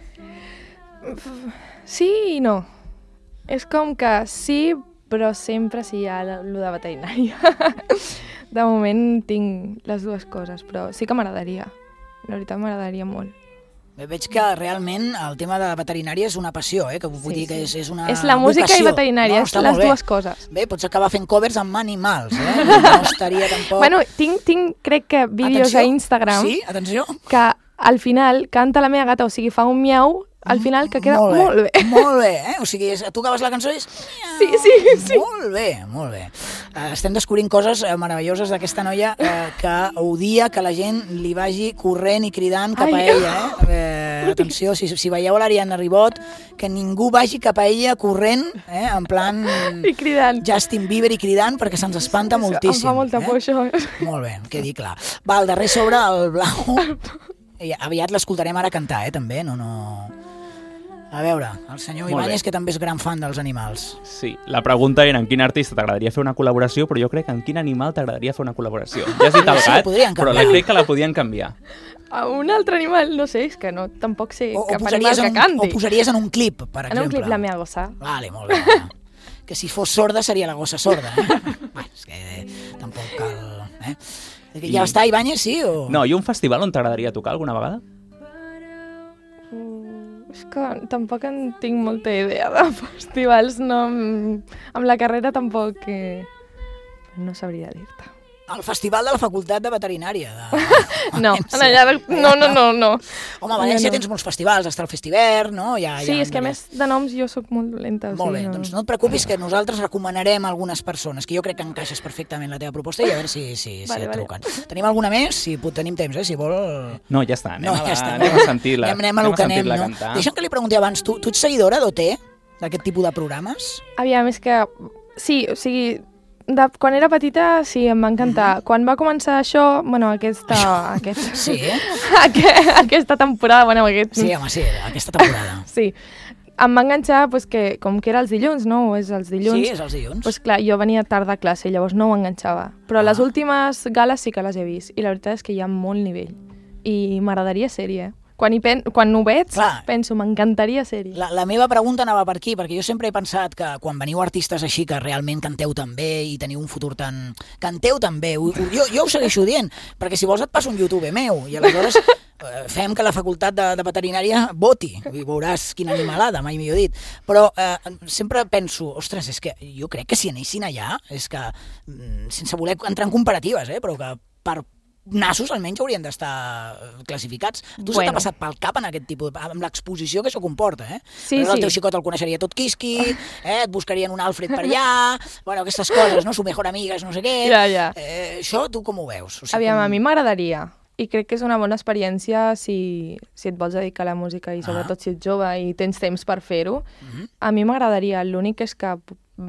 Sí i no. És com que sí, però sempre sí hi ha el de veterinària. De moment tinc les dues coses, però sí que m'agradaria. La veritat m'agradaria molt.
Veig que realment el tema de la veterinària és una passió, que vull dir que és una vocació.
És la música i veterinària, és les dues coses.
Bé, pots acabar fent covers amb animals, no estaria tampoc...
Bueno, tinc crec que vídeos a Instagram...
Sí, atenció.
Que al final canta la meva gata, o sigui, fa un miau, al final que queda molt bé.
Molt bé, O sigui, tu acabes la cançó i és...
Sí.
Molt bé. Estem descobrint coses meravelloses d'aquesta noia que odia que la gent li vagi corrent i cridant cap a ella, Atenció, si veieu l'Ariadna Ribot, que ningú vagi cap a ella corrent, en plan...
I cridant.
Justin Bieber i cridant, perquè se'ns espanta moltíssim.
Em fa molta por, això.
Molt bé, quedi clar. Va, el darrer sobre, el blau... Aviat l'escoltarem ara cantar, també, no... A veure, el senyor Ibáñez, que també és gran fan dels animals.
Sí, la pregunta era en quin artista t'agradaria fer una col·laboració, però jo crec que en quin animal t'agradaria fer una col·laboració. Ja has dit el gat, però crec que la podien canviar.
A un altre animal, no sé, és que no, tampoc sé cap animal que canti.
O posaries en un clip, per exemple.
En un clip la meva gossa.
Vale, molt bé. Que si fos sorda seria la gossa sorda, És que tampoc cal... Ja està, Ibáñez, sí?
No, i un festival on t'agradaria tocar alguna vegada?
És que tampoc en tinc molta idea de festivals, no, amb la carrera tampoc no sabria dir-te.
El festival de la Facultat de Veterinària.
No, no.
Home, a València tens molts festivals, està el Festivern, no?
Sí, és que a més de noms jo sóc molt dolenta.
Molt bé, doncs no et preocupis que nosaltres recomanarem algunes persones, que jo crec que encaixes perfectament la teva proposta i a veure si et truquen. Tenim alguna més? Si tenim temps, si vol...
No, ja està, anem a sentir-la.
Anem a lo que anem, no? Deixa'm que li pregunti abans, tu ets seguidora d'OT? D'aquest tipus de programes?
Aviam, és que... Sí, o sigui... Quan era petita, sí, em va encantar. Quan va començar això, bueno, aquesta temporada, bueno,
Sí, home, sí, aquesta temporada.
Sí, em va enganxar, pues, que com que era els dilluns, no? O és els dilluns.
Sí, és els dilluns.
Pues clar, jo venia tard a classe i llavors no ho enganxava. Però les últimes gales sí que les he vist i la veritat és que hi ha molt nivell. I m'agradaria ser-hi, Quan ho veig, penso, m'encantaria ser-hi.
La meva pregunta anava per aquí, perquè jo sempre he pensat que quan veniu artistes així que realment canteu tan bé i teniu un futur tan... Canteu tan bé, jo ho segueixo dient, perquè si vols et passo un YouTube meu i aleshores fem que la facultat de veterinària voti, i veuràs quina animalada, mai millor dit. Però sempre penso, ostres, és que jo crec que si anessin allà, és que, sense voler entrar en comparatives, però que per nassos almenys haurien d'estar classificats. Tu se t'ha passat pel cap en aquest tipus, amb l'exposició que això comporta,
Sí,
el teu xicot el coneixeria tot quisqui, et buscarien un Alfred per allà, bueno, aquestes coses, no? Su mejor amiga, no sé què.
Ja.
Això tu com ho veus?
Aviam, a mi m'agradaria. I crec que és una bona experiència si et vols dedicar a la música i sobretot si ets jove i tens temps per fer-ho. A mi m'agradaria, l'únic és que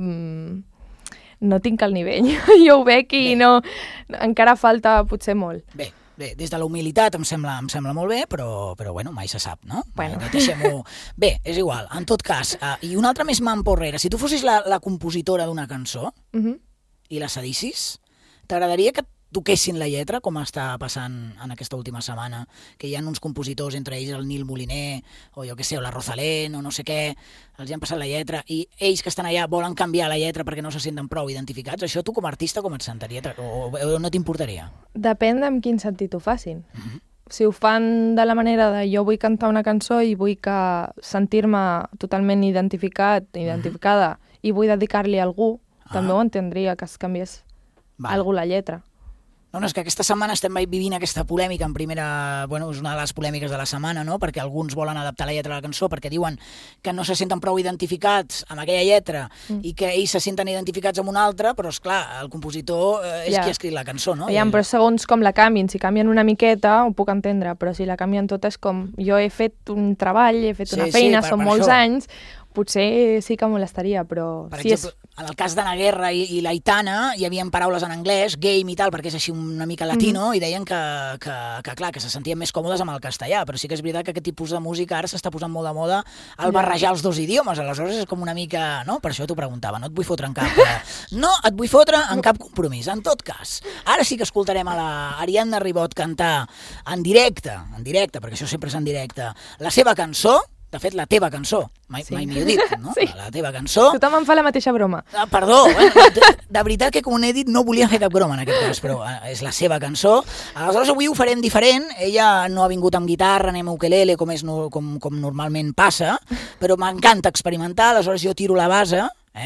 no tinc el nivell. Jo ho veig i encara falta potser molt.
Bé, des de la humilitat em sembla molt bé, però bueno, mai se sap, no?
Bueno.
Deixem-ho... Bé, és igual, en tot cas. I una altra més mamporrera. Si tu fossis la compositora d'una cançó i la cedissis, t'agradaria que toquessin la lletra, com està passant en aquesta última setmana, que hi ha uns compositors, entre ells el Nil Moliner, o jo què sé, o la Rosalén, o no sé què, els hi han passat la lletra, i ells que estan allà volen canviar la lletra perquè no se senten prou identificats. Això tu com a artista com et sentaria? O no t'importaria?
Depèn en quin sentit ho facin. Si ho fan de la manera de jo vull cantar una cançó i vull sentir-me totalment identificada i vull dedicar-li a algú, també ho entendria, que es canviés algú la lletra.
No, és que aquesta setmana estem vivint aquesta polèmica en primera... Bueno, és una de les polèmiques de la setmana, no? Perquè alguns volen adaptar la lletra de la cançó perquè diuen que no se senten prou identificats amb aquella lletra i que ells se senten identificats amb una altra, però, esclar, el compositor és qui ha escrit la cançó, no?
Però segons com la canvien, si canvien una miqueta ho puc entendre, però si la canvien tota és com jo he fet un treball, he fet una feina, són molts anys, potser sí que molestaria, però...
Per exemple, en el cas d'Anna Guerra i l'Aitana hi havia paraules en anglès, game i tal, perquè és així una mica latino, i deien que clar, que se sentien més còmodes amb el castellà, però sí que és veritat que aquest tipus de música ara s'està posant molt de moda al barrejar els dos idiomes, aleshores és com una mica... No? Per això t'ho preguntava, no et vull fotre en cap... No et vull fotre en cap compromís. En tot cas, ara sí que escoltarem a la Ariadna Ribot cantar en directe, perquè això sempre és en directe, la seva cançó. De fet, la teva cançó, mai millor dit, no? Sí. La teva cançó...
Tothom em fa la mateixa broma.
Perdó, de veritat que com he dit no volia fer cap broma en aquest cas, però és la seva cançó. Aleshores avui ho farem diferent, ella no ha vingut amb guitarra ni amb ukelele com normalment passa, però m'encanta experimentar, aleshores jo tiro la base,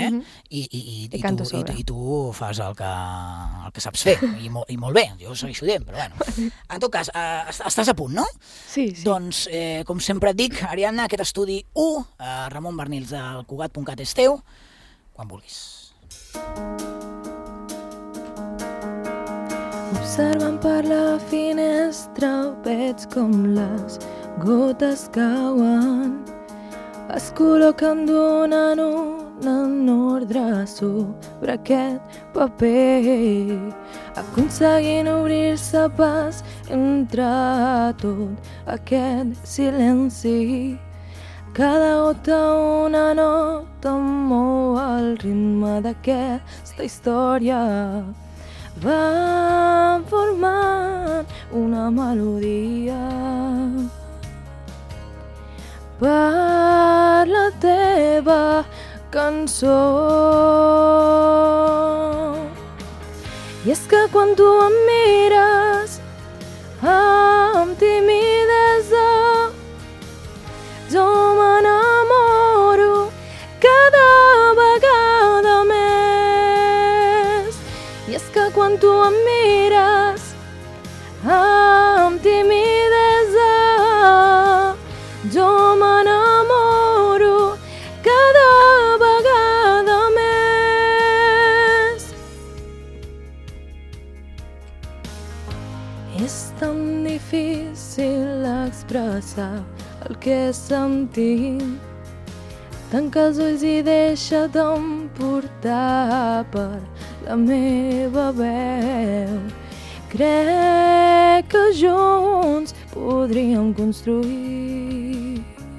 i tu fas el que saps fer, i molt bé, jo segueixo dient, però bueno. En tot cas, estàs a punt, no?
Sí.
Doncs, com sempre et dic, Ariadna, aquest estudi 1, Ramon Bernils del Cugat.cat és teu, quan vulguis.
Observant per la finestra veig com les gotes cauen, es col·loquen donant en ordre sobre aquest paper, aconseguint obrir-se pas entre tot aquest silenci. Cada gota una nota mou el ritme d'aquesta història, va formant una melodia per la teva cançó. I és que quan tu em mires amb timidesa, jo m'enamoro cada vegada més. I és que quan tu em mires amb timidesa, jo m'enamoro cada vegada més. És tan difícil expressar el que sentim. Tanca els ulls i deixa't emportar per la meva veu. Crec que junts podríem construir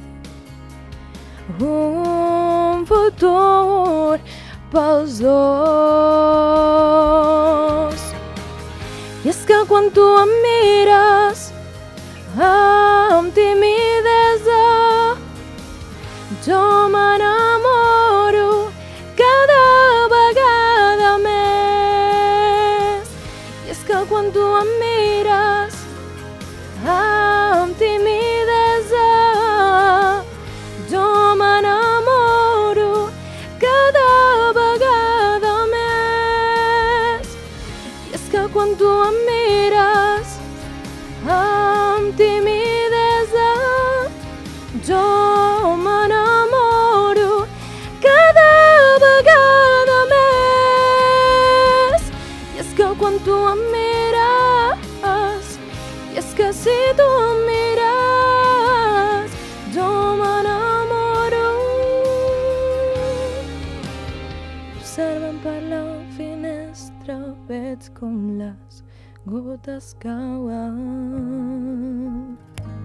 un futur pels dos. I és que quan tu em mires amb timidesa, jo m'enamoro cada vegada més. I és que quan tu em mires amb timidesa, jo m'enamoro cada vegada més. I és que quan tu em mires amb timidesa, jo m'enamoro cada vegada més. I és que quan tu em mires, i és que si tu em mires, jo m'enamoro. Observant per la finestra veig com les gotes cauen.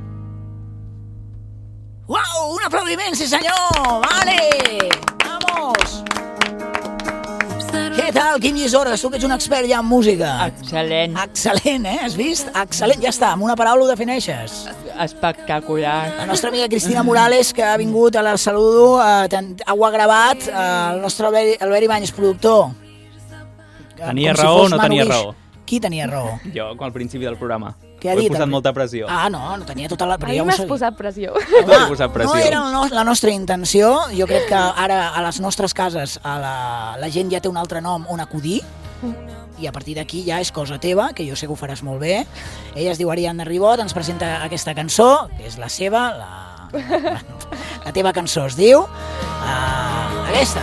Uau, un aplaudiment, sí senyor! Vale! Vamos! Què tal, Quim Llisores? Tu que ets un expert ja en música.
Excel·lent.
Excel·lent, Has vist? Excel·lent, ja està, amb una paraula ho defineixes.
Espectacular.
La nostra amiga Cristina Morales, que ha vingut, la saludo, ho ha gravat, el nostre Albert Ibáñez, productor.
Tenia raó o no tenia raó?
Qui tenia raó?
Jo, al principi del programa.
Què ha
Ho he
dit?
posat molta pressió.
No tenia tota la...
A mi m'has posat pressió.
No era la nostra intenció. Jo crec que ara a les nostres cases la gent ja té un altre nom on acudir i a partir d'aquí ja és cosa teva, que jo sé que ho faràs molt bé. Ella es diu Ariadna Ribot, ens presenta aquesta cançó, que és la seva, la teva cançó es diu aquesta.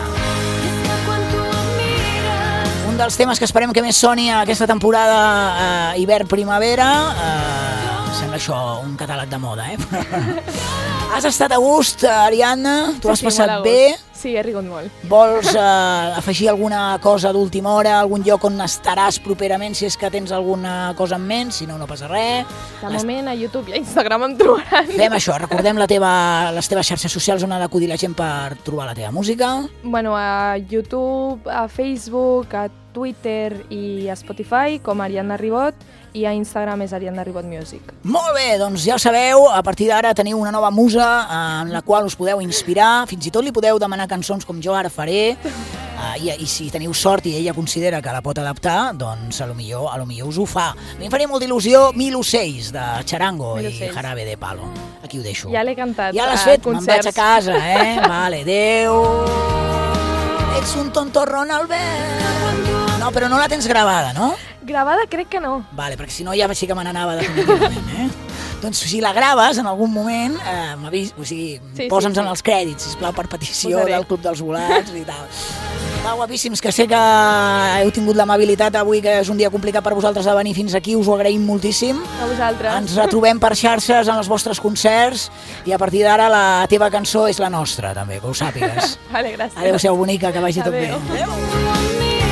Un dels temes que esperem que més soni aquesta temporada hivern-primavera. Sembla això un catàleg de moda, Has estat a gust, Ariadna? Tu has passat bé?
Sí, he rigut molt.
Vols afegir alguna cosa d'última hora, algun lloc on estaràs properament, si és que tens alguna cosa en ment, si no, no passa res.
De moment a YouTube i a Instagram em trobaran.
Fem això, recordem les teves xarxes socials on ha d'acudir la gent per trobar la teva música.
Bueno, a YouTube, a Facebook, a Twitter i a Spotify com Ariadna Ribot, i a Instagram és Ariadna Ribot Music.
Molt bé, doncs ja sabeu, a partir d'ara teniu una nova musa en la qual us podeu inspirar, fins i tot li podeu demanar cançons com jo ara faré, i si teniu sort i ella considera que la pot adaptar, doncs a lo millor us ho fa. A mi em faria molta il·lusió 1000 ocells de Charango i Jarabe de Palo. Aquí ho deixo.
Ja l'he cantat.
Ja l'has fet? Me'n vaig a casa, Vale, adeu. Ets un tontorrón, Albert. No, però no la tens gravada, no?
Gravada crec que no.
Vale, perquè si no ja sí que me n'anava definitivament, Doncs si la graves en algun moment, posa'ns en els crèdits, sisplau, per petició del Club dels Volats i tal. Va, guapíssims, que sé que heu tingut l'amabilitat avui, que és un dia complicat per vosaltres de venir fins aquí, us ho agraïm moltíssim.
A vosaltres.
Ens retrobem per xarxes en els vostres concerts i a partir d'ara la teva cançó és la nostra, també, que ho sàpigues.
Vale, gràcies.
Adéu-siau, bonica, que vagi tot bé. Adéu.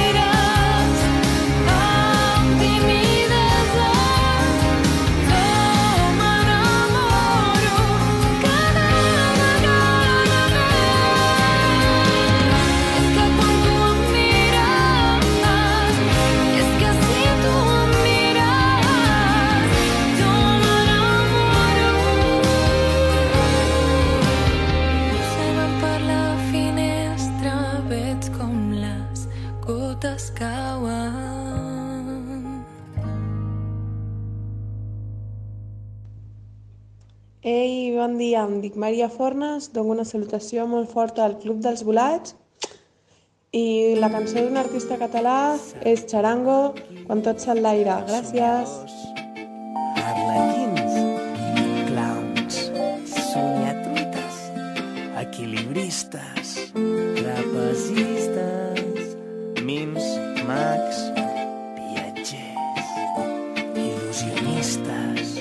Ei, bon dia, em dic Maria Fornes, dono una salutació molt forta al Club dels Volats i la cançó d'un artista català és Charango, Quan tot s'enlaira. Gràcies.
Arlequins, clowns, somiatruites, equilibristes, trapezistes, mims, mags, viatgers, il·lusionistes.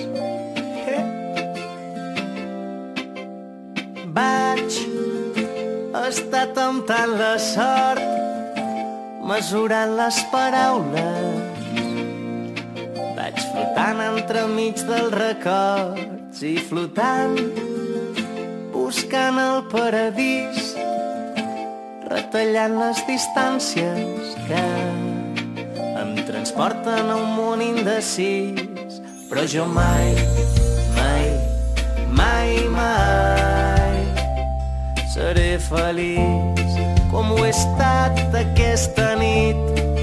Vaig estar temptant la sort, mesurant les paraules. Vaig flotant entremig dels records i flotant, buscant el paradís, retallant les distàncies que em transporten a un món indecis. Però jo mai, mai, mai, mai seré feliç com ho he estat aquesta nit.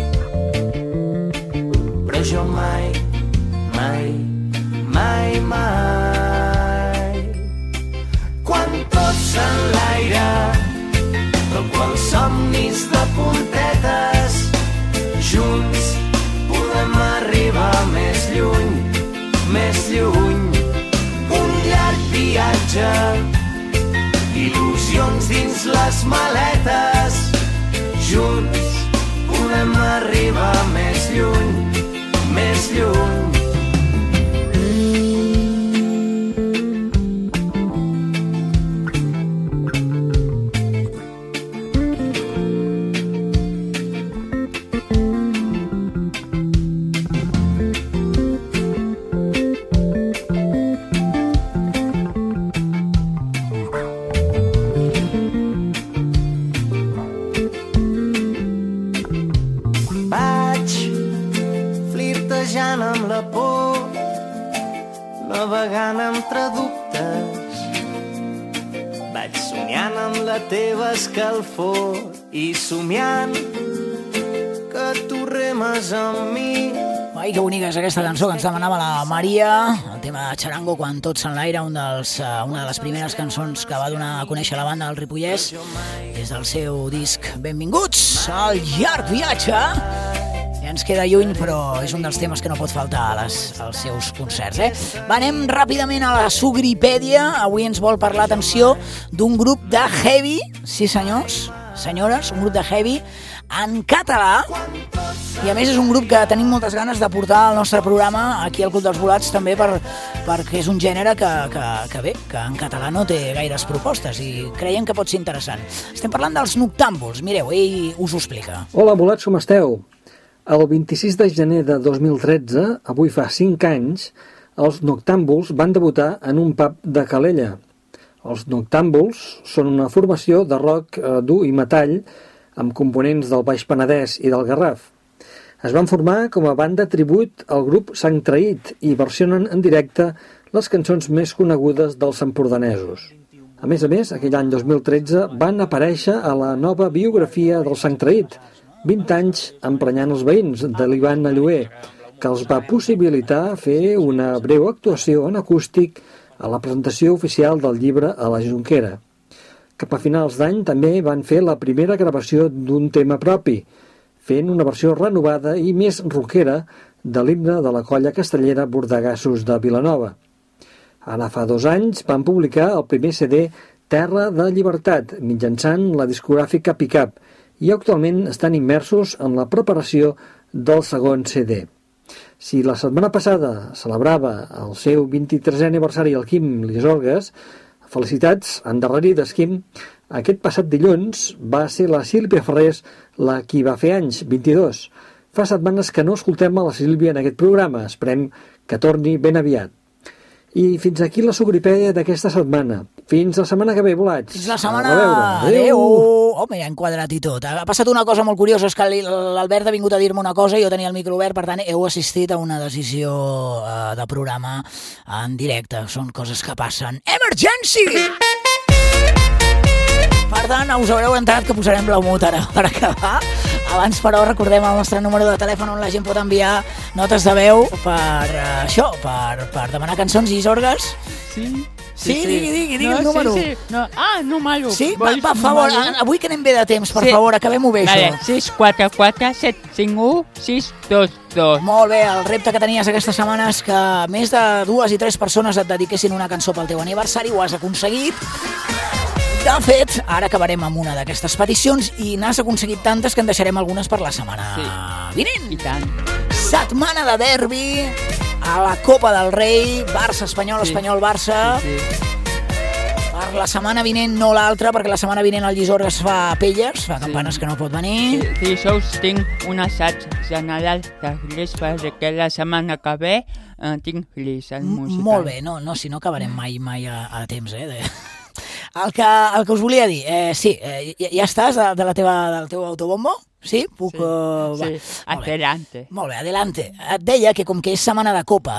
Però jo mai, mai, mai, mai, quan tot s'enlaira, però quan somnis de puntetes, junts podem arribar més lluny, més lluny. Un llarg viatge, il·lusions dins les maletes, junts podem arribar més lluny, més lluny. Navegant entre dubtes, vaig somiant amb la teva escalfor i somiant que tu remes amb mi.
Ai, que bonica és aquesta cançó que ens demanava la Maria, el tema de Charango, Quan tot s'enlaira, una de les primeres cançons que va donar a conèixer la banda del Ripollès, des del seu disc Benvinguts al llarg viatge. Ja ens queda lluny, però és un dels temes que no pot faltar als seus concerts. Va, anem ràpidament a la Sugripèdia. Avui ens vol parlar, atenció, d'un grup de heavy, sí senyors, senyores, un grup de heavy en català, i a més és un grup que tenim moltes ganes de portar al nostre programa aquí al Club dels Volats, també perquè és un gènere que en català no té gaires propostes i creiem que pot ser interessant. Estem parlant dels Noctàmbuls. Mireu, ell us ho explica.
Hola, Volats, com esteu? El 26 de gener de 2013, avui fa 5 anys, els Noctàmbuls van debutar en un pub de Calella. Els Noctàmbuls són una formació de rock dur i metall amb components del Baix Penedès i del Garraf. Es van formar com a banda tribut al grup Sant Traït i versionen en directe les cançons més conegudes dels empordanesos. A més, aquell any 2013 van aparèixer a la nova biografia del Sant Traït, 20 anys emprenyant els veïns, de l'Ivan Alluer, que els va possibilitar fer una breu actuació en acústic a la presentació oficial del llibre a la Jonquera. Cap a finals d'any també van fer la primera gravació d'un tema propi, fent una versió renovada i més rockera de l'himne de la colla castellera Bordegassos de Vilanova. Ara fa 2 anys van publicar el primer CD Terra de Llibertat, mitjançant la discogràfica Pickup, i actualment estan immersos en la preparació del segon CD. Si la setmana passada celebrava el seu 23è aniversari el Quim Lisorgues, felicitats, endarrerides, Quim. Aquest passat dilluns va ser la Sílvia Ferrés la qui va fer anys, 22. Fa setmanes que no escoltem a la Sílvia en aquest programa. Esperem que torni ben aviat. I fins aquí la Sugripèdia d'aquesta setmana. Fins la setmana que ve, Volats.
Fins la setmana. Adéu. Home, ja hem quadrat i tot. Ha passat una cosa molt curiosa, és que l'Albert ha vingut a dir-me una cosa i jo tenia el micro obert, per tant heu assistit a una decisió de programa en directe. Són coses que passen. Emergency! Per tant, us haureu enterat que posarem la mut ara per acabar. Abans, però, recordem el nostre número de telèfon on la gent pot enviar notes de veu per això, per demanar cançons i Isorgues.
Sí.
Sí, digui el número.
Sí. No. Número.
Sí, va, per favor, avui que anem bé de temps, per favor, acabem-ho bé,
vale.
això.
644 751 622.
Molt bé, el repte que tenies aquesta setmana és que més de 2 i 3 persones et dediquessin una cançó pel teu aniversari, ho has aconseguit. De fet, ara acabarem amb una d'aquestes peticions i n'has aconseguit tantes que en deixarem algunes per la setmana vinent.
I tant.
Setmana de derbi a la Copa del Rei, Barça-Espanyol, Espanyol-Barça.
Sí.
Per la setmana vinent, no l'altra, perquè la setmana vinent el Llisorgues fa pelles, fa campanes que no pot venir.
Sí, sols tinc un assaig general de gris perquè la setmana que ve tinc gris al musical.
Molt bé, no, si no acabarem mai a temps, El que us volia dir, ja estàs del teu autobombo? Sí? Puc...
Sí, adelante.
Molt bé, adelante. Et deia que com que és setmana de Copa,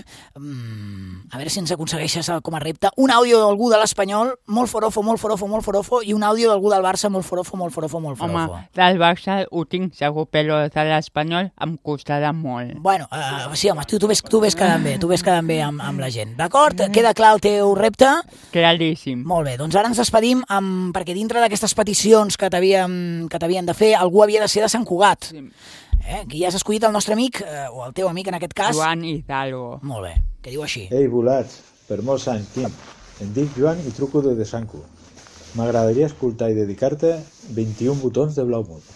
a veure si ens aconsegueixes com a repte un àudio d'algú de l'Espanyol molt forofo, i un àudio d'algú del Barça molt forofo.
Home, del Barça ho tinc segur, però de l'Espanyol em costarà molt.
Bueno, sí, home, tu ves quedant bé amb la gent. D'acord? Queda clar el teu repte?
Claríssim.
Molt bé, doncs ara ens despedim perquè dintre d'aquestes peticions que t'havien de fer, algú havia de ser de Sant Cugat. Sí. Qui ja has escollit el nostre amic, o el teu amic en aquest cas.
Joan Hidalgo.
Molt bé, que diu així.
Ei, Volats, per molts anys, Quim. Em dic Joan i truco de Sant Cugat. M'agradaria escoltar i dedicar-te 21 botons de blau mut.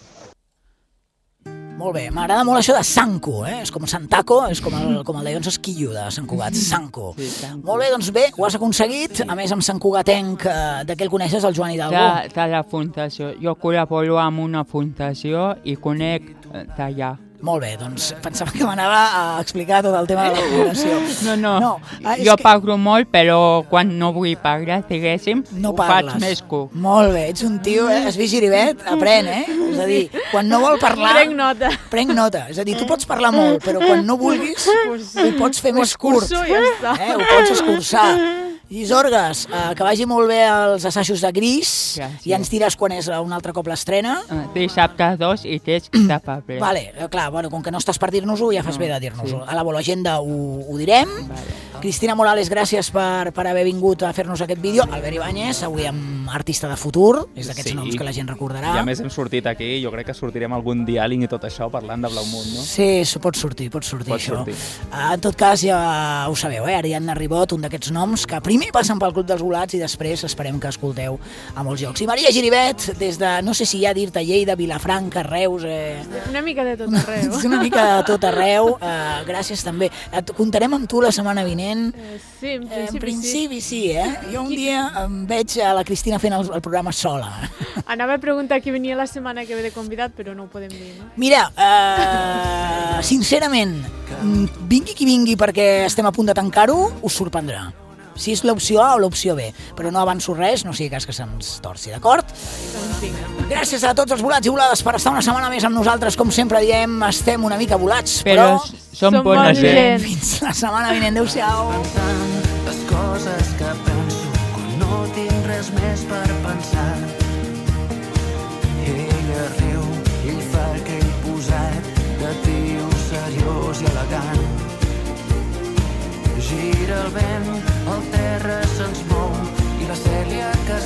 Molt bé, m'agrada molt això de Sanco, és com Santaco, és com el de Esquillo de Sant Cugat, Sanco. Sí, molt bé, doncs bé, ho has aconseguit, a més amb Sant Cugatenc, de què el coneixes, el Joan Hidalgo?
De la fundació, jo col·laboro amb una fundació i conec d'allà.
Molt bé, doncs pensava que m'anava a explicar tot el tema de la fundació.
No. Jo parlo molt, però quan no vull parlar, diguéssim,
no
ho faig més curt.
Molt bé, ets un tio, has vist Giribet? Aprèn, És a dir, quan no vol parlar... Prenc nota. És a dir, tu pots parlar molt, però quan no vulguis, ho pots fer més curt.
Ja està.
Ho pots escurçar. Llisorgues, que vagi molt bé els assajos de Gris. Gràcies. Ja ens diràs quan és un altre cop l'estrena.
Dissabte 2 i 3 de febrer.
Vale, clar, bueno, com que no estàs per dir-nos-ho, ja fas bé de dir-nos-ho. A la Bolo Agenda ho direm. Vale. Cristina Morales, gràcies per haver vingut a fer-nos aquest vídeo. Albert Ibáñez, avui amb artista de futur, és d'aquests noms que la gent recordarà.
I a més hem sortit aquí, jo crec que sortirem algun diàleg i tot això parlant de Blau Munt, no?
Sí, pot sortir això. En tot cas, ja ho sabeu, Ariadna Ribot, un d'aquests noms que primer passen pel Club dels Volats i després esperem que escolteu a molts llocs. I Maria Giribet, des de, no sé si ja dir-te Lleida, Vilafranca, Reus...
Una mica de tot arreu.
Una mica de tot arreu. Gràcies també. Comptarem amb tu la setmana vinent.
Sí,
en principi sí, Jo un dia em veig a la Cristina fent el programa sola.
Anava a preguntar qui venia la setmana que ve de convidat, però no ho podem dir, no?
Mira, sincerament, vingui qui vingui perquè estem a punt de tancar-ho, us sorprendrà. Si és l'opció A o l'opció B, però no avanço res, no sigui cas que se'ns torci, d'acord? Gràcies a tots els volats i volades per estar una setmana més amb nosaltres. Com sempre diem, estem una mica volats, però
som bona gent.
Fins la setmana vinent. Adéu-siau.
Pensant les coses que penso quan no tinc res més per pensar. Ella riu, ell fa aquell posat de tio seriós i elegant. Gira el vent, el terra se'ns mou i la Cèlia que